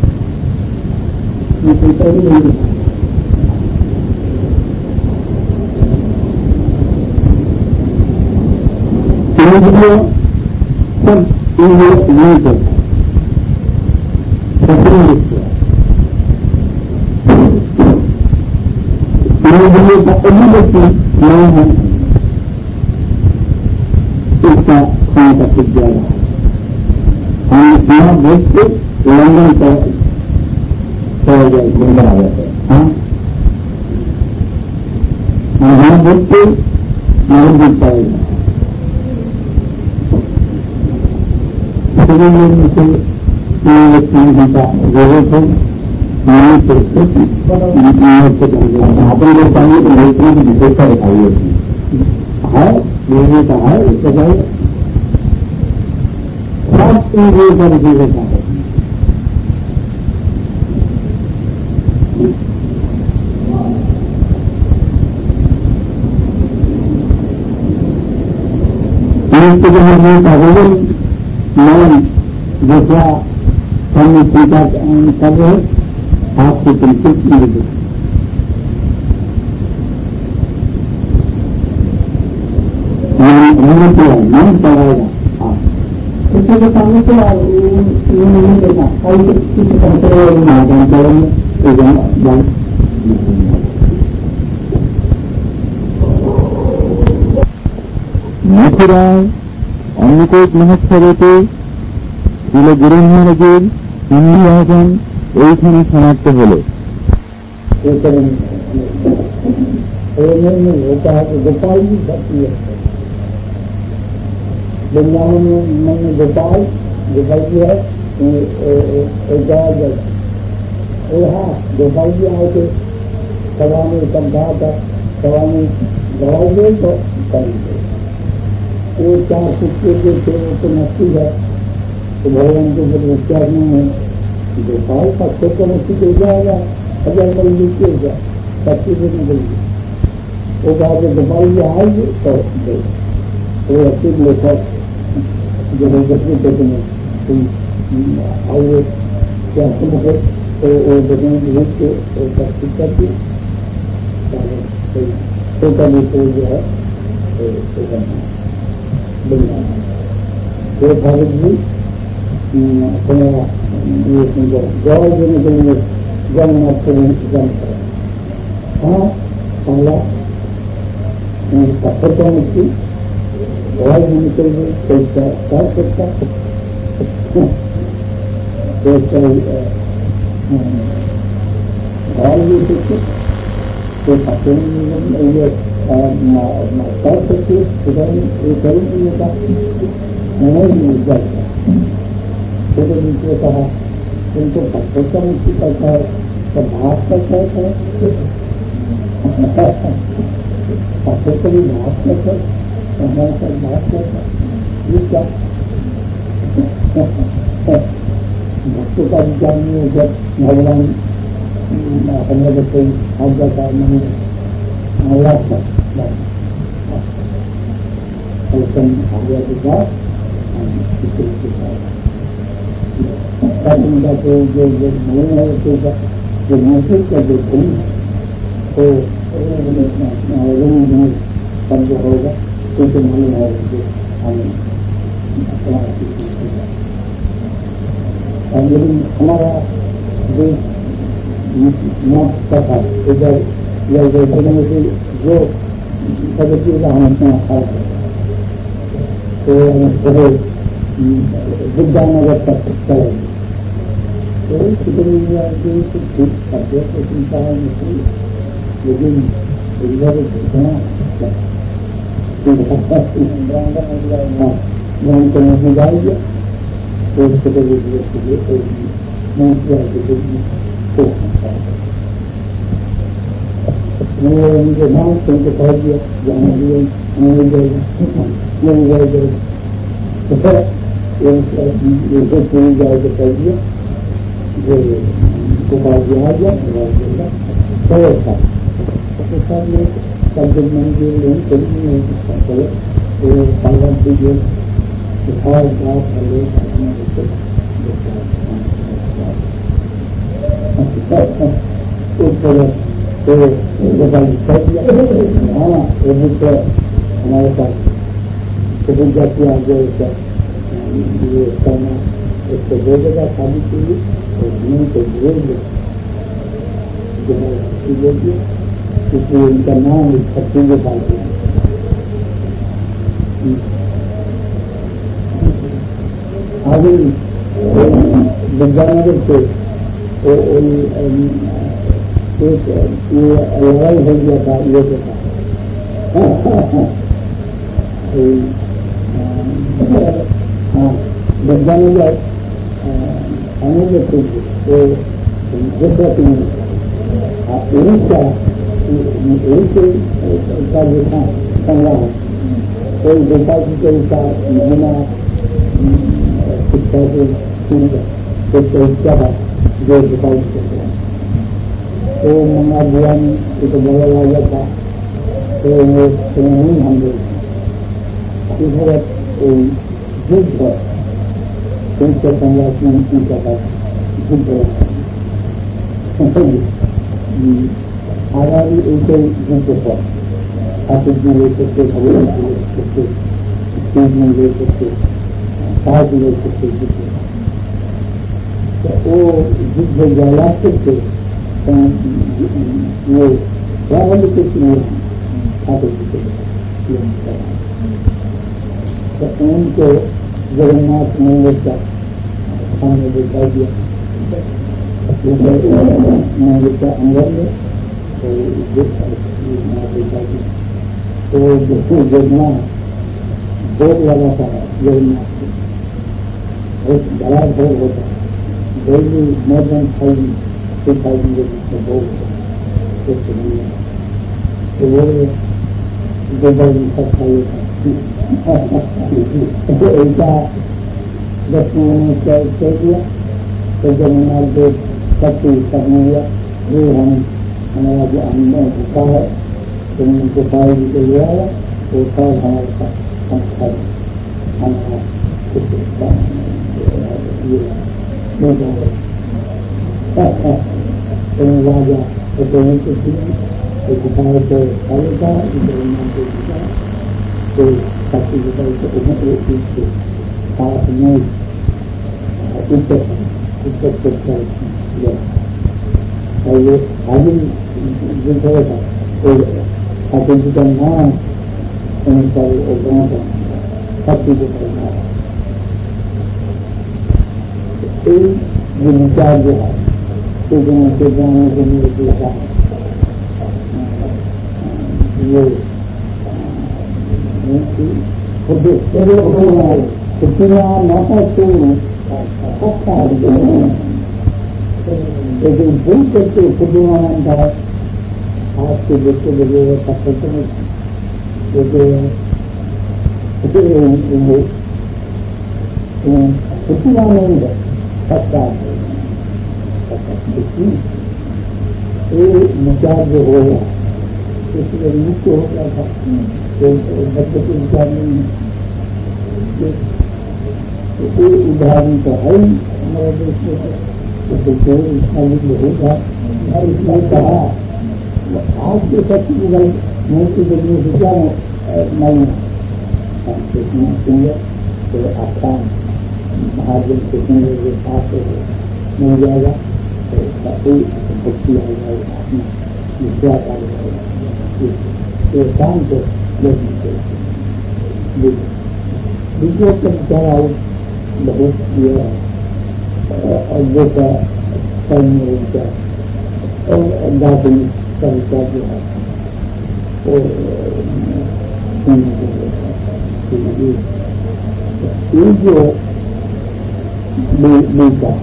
नहीं सब इन्हें नहीं करता निर्दलीय का अभिव्यक्ति नहीं है, इसका खाने का कुछ ज्यादा है। हम यहाँ भेज के लंदन का लंदन आ जाते हैं। हाँ, हम यहाँ भेज के नहीं भेज पाएगा। सभी लोग मुझे तीन घंटा जरूरत है, नहीं तो आपन लोग चाहिए तो लेखन की विशेषता दिखाई होती है। मेरे का है इसका चाहिए सब इंद्रियों का विशेषता है। मन जैसा हम स्वीकार कर रहे आपके बिल्कुल नहीं दे मन तो मन पड़ाएगा आप इसके के सामने तो नहीं देगा और किसी तरह मथुराয় অন্নকূট মহোৎসবেতে ছিল গুরু মহারাজের হিন্দু আয়োজন এইখানে সমাপ্ত হল। होता है गोपाल की भक्ति है वृंदावन में गोपाल गोपाल जी है हाँ गोपाल जी आए थे सभा में समझा था सभा में दवाई दे तो करेंगे वो चार कुत्ते जो थे वो तो नक्की है तो भगवान के जब विचार नहीं है गोपाल का क्षेत्र नक्की हो जाएगा हजार बल नीचे हो जाए पच्चीस दिन बोलिए वो कहा कि गोपाल जी आएंगे तो वो अच्छी लेकर जबरदस्ती कहते हैं आइए क्या समझे तो वो जगह भेज के उपस्थित करती तो कभी तो जो है तो भारत जी अपने ये समझो गौर देने के लिए जगन्नाथ को जन्म करें। हाँ पहला पत्थर का मुक्ति गौर देने के लिए कैसा कर सकता गौर भी सकते तो पत्थर ये कर सकते करेंगे का नहीं मिल जाएगा तो नीचे कहा उनको पत्थर का मुक्ति करता है तो भाग करता है पत्थर का भी भाग करता है हमारे साथ भाग करता है ये क्या भक्तों का विचार नहीं है जब भगवान हमने बच्चे हर जाता नहीं आज्ञा के साथ जो जो जो मूल है जो महसूस कर देते हैं तो शब्द होगा क्योंकि मूल है जो लेकिन हमारा जो मत था इधर या जो जो प्रगति का हम अपना खास है तो विद्यानगर तक चलेंगे तो कितनी ठीक करते तो चिंता है लेकिन इधर घटना ग्राम को नहीं जाएगी तो उसके लिए उनके नाम से उनको कह दिया जाने दिए नहीं जाएगा नहीं जाएगा तो फिर पूरी जाए तो कह दिया जो गोपाल जी आ गया तो ऐसा सब जब मन के लिए कभी नहीं हो सकता चलो तो पालन कीजिए दिखाओ बात चलो तो गोपाल जी कह दिया हाँ वो तो हमारे पास कभी जाती आगे ये करना उसको दो जगह खाली चाहिए और नहीं तो जोड़ दो जो है इसलिए उनका नाम शक्ति के पास है। आगे विद्यानगर से एक लड़ाई हो गया था ये के साथ। हाँ विद्यानगर आने में थे तो गुजराती उड़ीसा उड़ीसा का जो था संग्रह कोई देता की कोई का महिला शिक्षा से कोई क्या है जो दिखाई देता है तो मंगा बुआ में एक बड़ा राजा था तो वो नहीं हम लोग इधर युद्ध है तीन सौ पंद्रह में उनका था युद्ध आगामी एक युद्ध पर आशिक में ले सकते भगवान में ले सकते स्टेज में ले सकते साथ ले सकते युद्ध तो वो युद्ध जला सकते वो रावण कुछ नहीं तो उनको जगन्नाथ मंदिर का हमने दिखा दिया मंदिर का अंदर में तो दिखा दिया तो जिसको देखना भोग लगा था जगन्नाथ को एक बड़ा भोग होता है daily more than thousand two thousand का भोग होता है तो वो गोबर सब खाई था ऐसा दस महीने कह दिया तो जगन्नाथ देव सब कुछ करने हुआ वो हम हमारा जो हमने भूखा है तो उनको पाई भी ले आया वो सब हमारे साथ हम खाए हमारा कुछ तो राजा तो कहने को तो दिखाए तो खाली था जगन्नाथ देव दिखाया तो साथी दिखाई तो उन्हें एक चीज से साथ में इज्जत इज्जत करता है और ये आगे जो था तो साथी जी का नाम अनुसार और गाँव का सब चीजें करना है जो विचार जो है तो गाँव के गाँव के मेरे देखा ये कितना नाता से लेकिन भूल करके बुद्धिमान था आज के बच्चे लगे बुद्धिमान नहीं है सबका ये विचार जो हो गया इसलिए मुक्त हो गया था तो बच्चे के विचार नहीं कोई उदाहरण तो है हमारे देश में तो कोई इतना युद्ध होगा और इसने कहा आज के सच्ची बुराई मूर्ति देखने से क्या नहीं सुंदर तो आसान महाजन के सुंदर के साथ मिल जाएगा तो काफी भक्ति आ जाएगा अपना विश्वास आ जाएगा तो काम को देखने के दूसरों का विचार बहुत किया अज्ञे का कर्म विचार और दार्शनिक का विचार जो है वो ये जो बेटा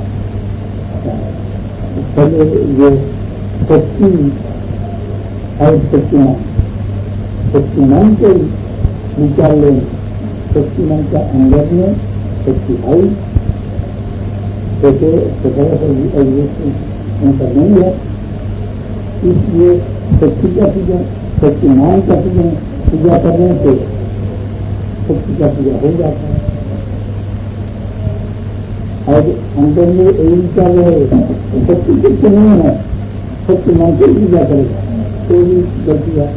पहले ये शक्ति और शक्तिमान शक्तिमान के विचार लें शक्तिमान का अंदर में शक्ति आई जैसे उनका नहीं है इसलिए शक्ति का पूजन शक्तिमान का पूजन पूजा करने से शक्ति का पूजा हो जाता है और अंदर में यही विचार है शक्ति कुछ नहीं है शक्तिमान की पूजा करेगा तो भी गलती है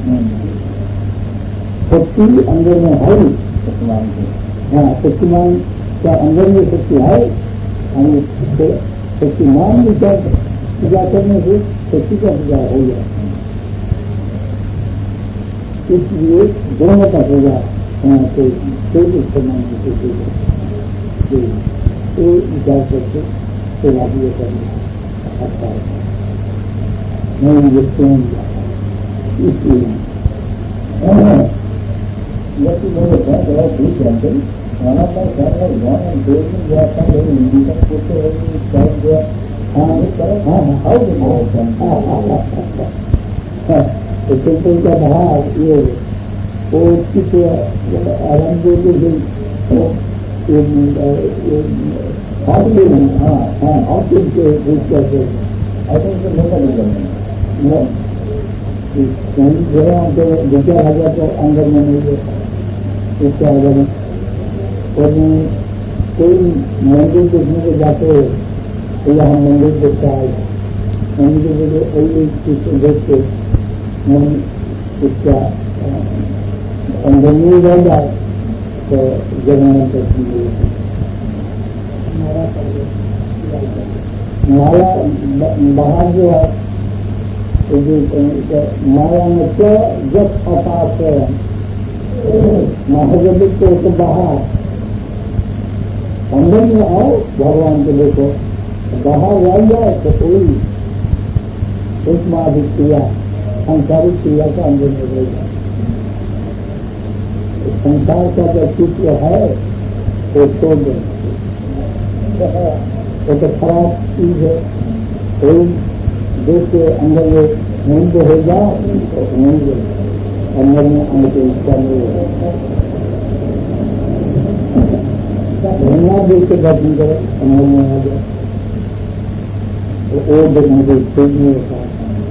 शक्ति अंदर में है शक्तिमान की हाँ शक्तिमान का अंदर में शक्ति है हम शक्तिमान विचार पूजा करने से शक्ति का पूजा हो जाए इसलिए दोनों का होगा कोई कोई इस्तेमाल नहीं तो विचार करके सेवा भी करना अच्छा है नहीं ये स्वयं इसलिए लेकिन मैंने कहा बड़ा ठीक रहते खाना का खाना गाना दो दिन गया था लोग हिंदी का सोचते हैं शायद गया हाँ हाँ हाँ तो चिंतन का भाव ये वो किस आरंभ हाँ हाँ ऑप्शन के रूप कैसे ऐसे तो लोग नहीं करते विचार आ गया तो अंदर में नहीं होता उसके आगे में और कोई मंदिर देखने को जाते तो यहाँ मंदिर देखता है मंदिर के कोई चीज देख के मन उसका अंदर नहीं रह जाए तो जगन्नाथ दर्शन माया बाहर जो है माया में क्या जब अपास है महाजबिक को तो बाहर अंदर में आओ भगवान को देखो बाहर रह जाए तो कोई उसमाधिक क्रिया संसारिक क्रिया का अंदर में रह जाए संसार का जो चित्र है वो छोड़ दें वो तो खराब चीज है कोई देश के अंदर में मूंद हो जाए तो मूंद अंदर में आने की इच्छा नहीं है धनिया देश के दर्शन करो अंदर में आ जाए तो और देखने को ठीक नहीं होता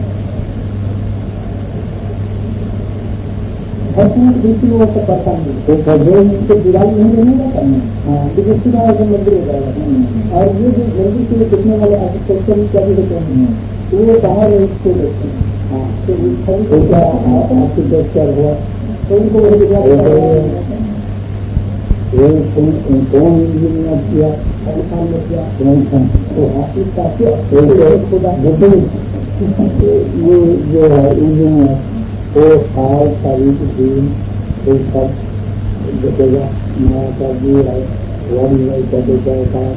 वो तो पसंद है तो से जुड़ाई नहीं रहेगा हाँ तो इसके बाद मंदिर हो जाएगा और ये जो जल्दी से दिखने वाले आर्किटेक्चर क्या भी होते हैं तो वो बाहर इसको देखते हैं हाँ तो क्या आर्किटेक्चर हुआ तो उनको कौन इंजीनियर किया कौन किया तो आर्टिस्ट खुदा ये जो है इंजीनियर तो साल तारीख दिन तो सब देखेगा माया का जी है वन नहीं कर देता है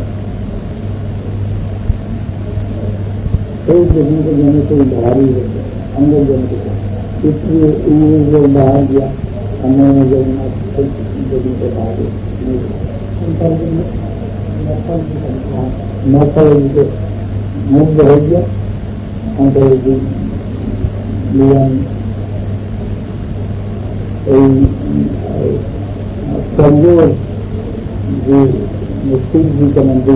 कोई जमीन को जाने से भारी होता है अंदर जाने को इसलिए इंग्लिश जो बाहर दिया हमें जगन्नाथ जमीन को बाहर नौकरी को मुक्त हो गया अंग्रेजी लिया कमजोर जी मुस्लिम जी का मंदिर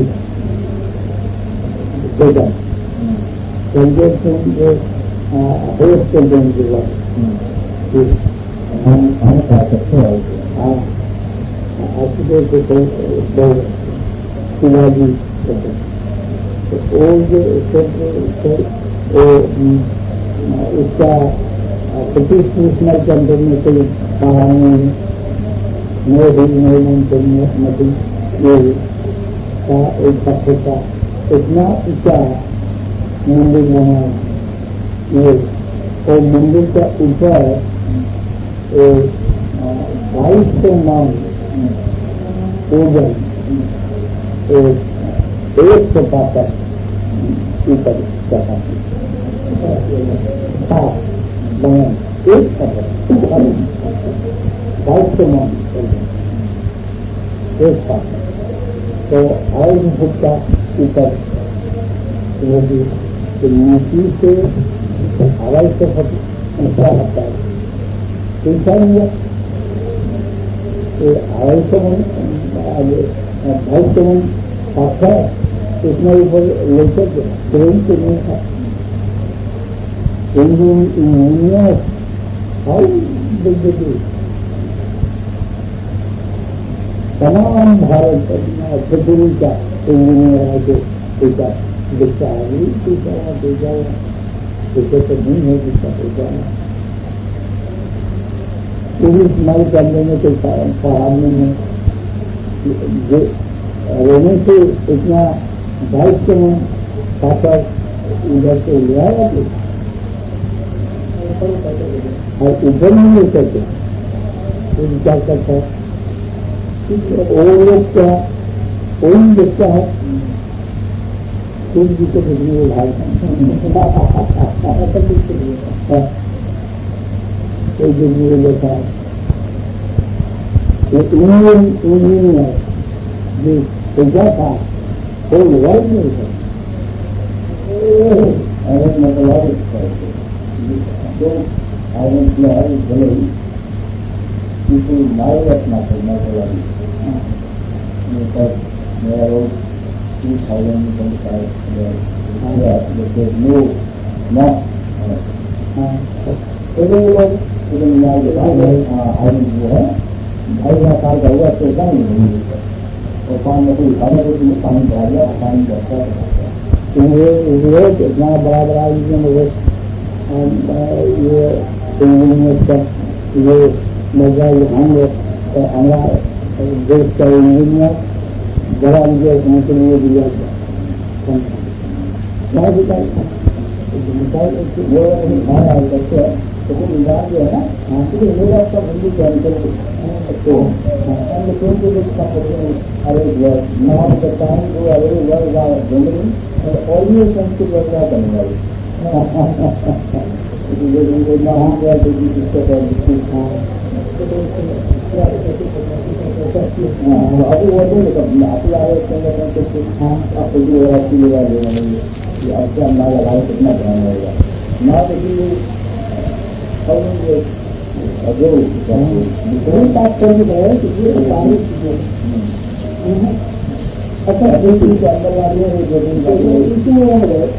कमजोर से जो होश के दिन की बात हम हम कह सकते हैं हाँ अच्छे से तो शिवाजी तो वो जो उसका पच्चीस सूचना के अंदर में कोई कहानी नए भी नए नदी ये का एक पत्थर का इतना ऊंचा मंदिर बना ये और मंदिर का ऊपर बाईस सौ नाम ओजन एक सौ पाकर ऊपर चढ़ा बयान एक बाईस सौ नाम एक पाकर तो आय भूत का ऊपर नीति से हवाई से ऊंचा होता है ऊंचा नहीं है हवाई से भाई से पास है उसमें ऊपर लेकर ट्रेन से नहीं था इंजीनियर हाउ बिल्कुल तमाम भारत पृथ्वी का इंजीनियर है जो टीका दिखता है नहीं टीका देखा टीका तो नहीं है दिखता टीका स्माइल करने में कोई पहाड़ नहीं है रहने से इतना बाइक के में पाकर उधर से ले आया और ऊपर नहीं हो सकते तो क्या करता है वो लोग क्या कोई देखता है सूर्य जी को देखने को भाग कोई देखने को देखा है इंडियन इंडियन है जो पूजा था कोई वर्ग नहीं था अगर मतलब तो आयरन किया है भले ही किसी मारे रखना करना चला मेरा रोज टू थाउजेंड ट्वेंटी फाइव जैसे नो न आयरन जो है ढाई हजार साल का हुआ तो क्या नहीं और पानी में कोई खाने को पानी भरा गया पानी भरता है इतना बड़ा बड़ा ये ये मजा हम हमारा देश का इंजीनियर बड़ा मुझे के लिए दिया तो मिजाज जो है ना मेरा सब हिंदी तो अरे नाम बताएं तो अरे वर्ग और ये संस्कृत वर्ग बन गई अभी वो आपको अंदाजा लगाए कितना ध्यान रहेगा ना देखिए जो बात करने गए कि सारी चीजें अच्छा अंदर वाले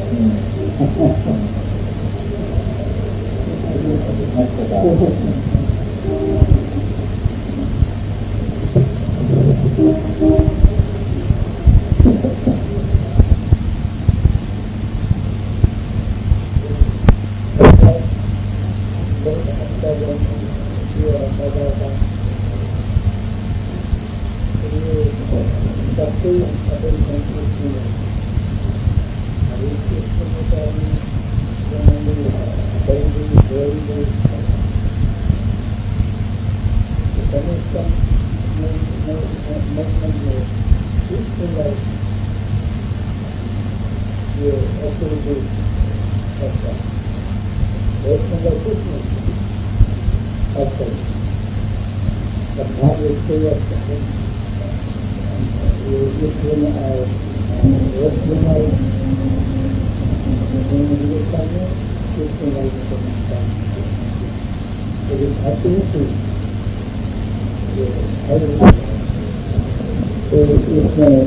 तो इसमें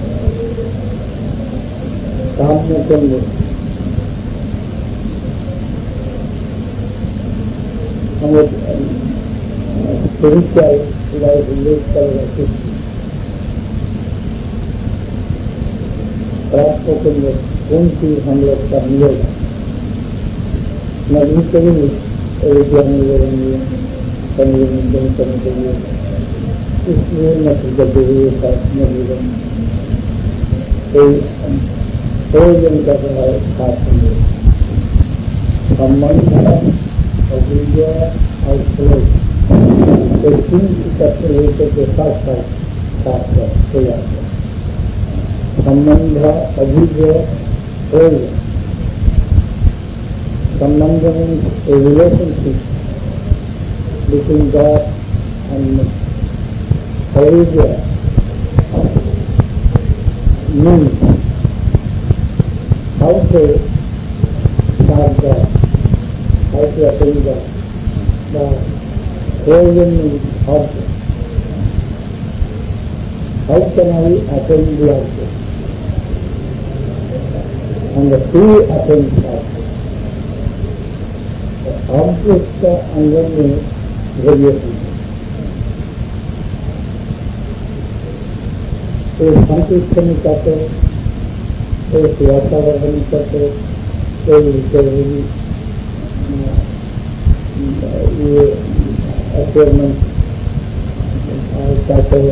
काम में चल हम स्पिरिचुअल लाइफ रिलेट कर रहे प्राप्त के लिए कौन सी हम लोग का मिलेगा नहीं करेंगे विज्ञान मिलेंगे संयोजन करने के लिए इसलिए न जल्दी हुए में मिलेंगे कोई प्रयोजन का खास नहीं संबंध अभिजय और क्रोध तो तीन तत्व होते के साथ साथ साथ हो जाते संबंध अभिजय प्रयोजन संबंध means a relationship between God and me. Avidya means how to start God, how to attain God. The provision means object. How can I attain the object? And the two attain the object. Object का अंदर में variation तो संतुष्ट नहीं चाहते एक वातावरण चाहते कोई ये अफेयरमेंट चाहते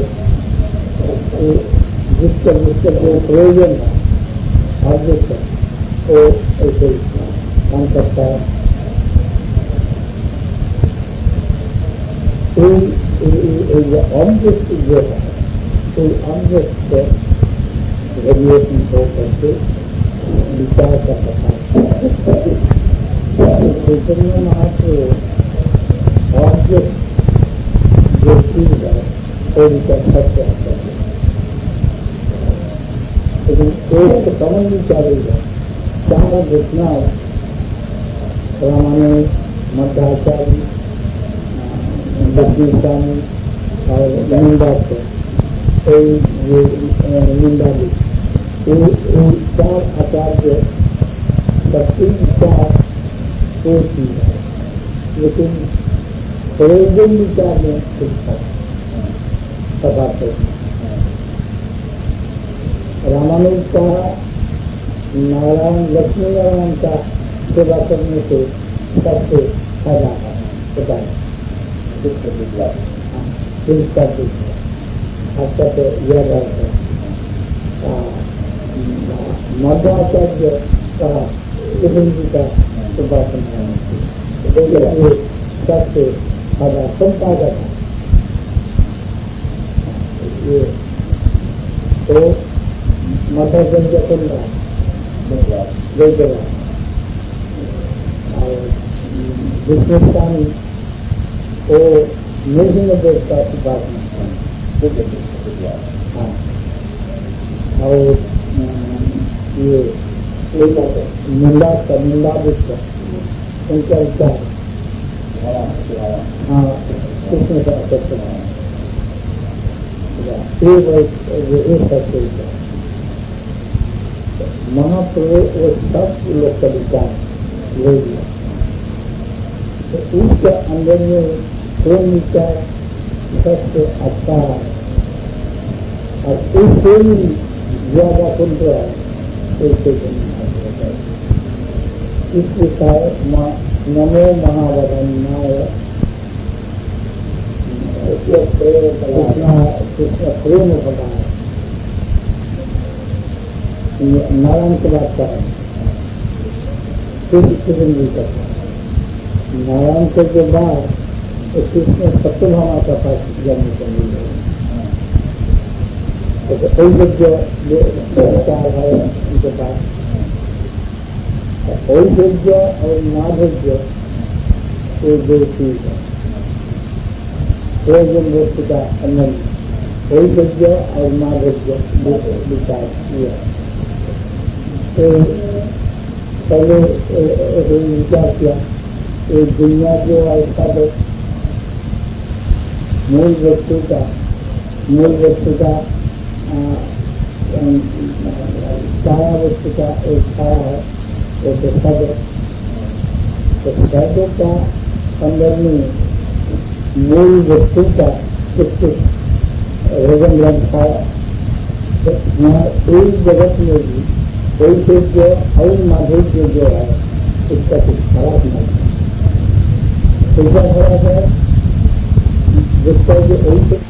जिसका जिसका जो प्रयोजन है ऑब्जेक्ट वो ऐसे काम करता है कोई ऑब्जेक्ट जो है कोई ऑब्जेक्ट वेरिएशन हो करके विचार कर सकता है। चैतन्य महाप्रभु ऑब्जेक्ट जो चीज है वो विचार करते आता है, लेकिन एक तो समझ नहीं चाह रही है। सारा जितना रामायण मध्याचार्य स्वामी और निंदा से निंदा भी चार आचार्य तीन चार एक चीज है, लेकिन प्रयोजन विचार में कुछ बताते रामानुज का नारायण लक्ष्मी नारायण का सेवा करने से सबसे फायदा है बताए इसका आपका तो यह बात है। मध्वाचार्य का कृष्ण जी का उपासना है सबसे फायदा संपादक है। ये तो माता जन चंद्रा और विष्णु स्वामी वो निर्गुण देव का उपासना है। हाँ, और ये निंदा का निंदा विश्व उनका विचार हाँ कृष्ण का अपेक्षा है। एक करते महाप्रभु वो सब लोग का विचार ले लिया, तो उसके अंदर में कौन विचार सबसे अच्छा है और उससे ही ज्यादा सुन रहा है उससे इस विचार नमो महावदन्नाय कृष्ण प्रेम होता है। नारायण की बात कर रहे हैं, फिर कृष्ण जी करता है। नारायण के के बाद कृष्ण सत्यभामा का पास जन्म कर लिया। तो ऐश्वर्य विचार है उनके पास, ऐश्वर्य और माधुर्य ये दो चीज है। प्रयोजन वस्तु का अनंत ऐश्वर्य और माधुर्य विचार किया। तो पहले विचार किया एक दुनिया जो है सब मूल वस्तु का मूल वस्तु का छाया वस्तु का एक छाया है, एक शब्द। तो शब्द का अंदर में मूल वस्तु का कुछ रोजन ग्रंथ छाया। यहाँ एक जगत में भी ऐश्वर्य और माधुर्य जो है उसका कुछ खराब नहीं है। ऐसा खराब है जिसका जो ऐश्वर्य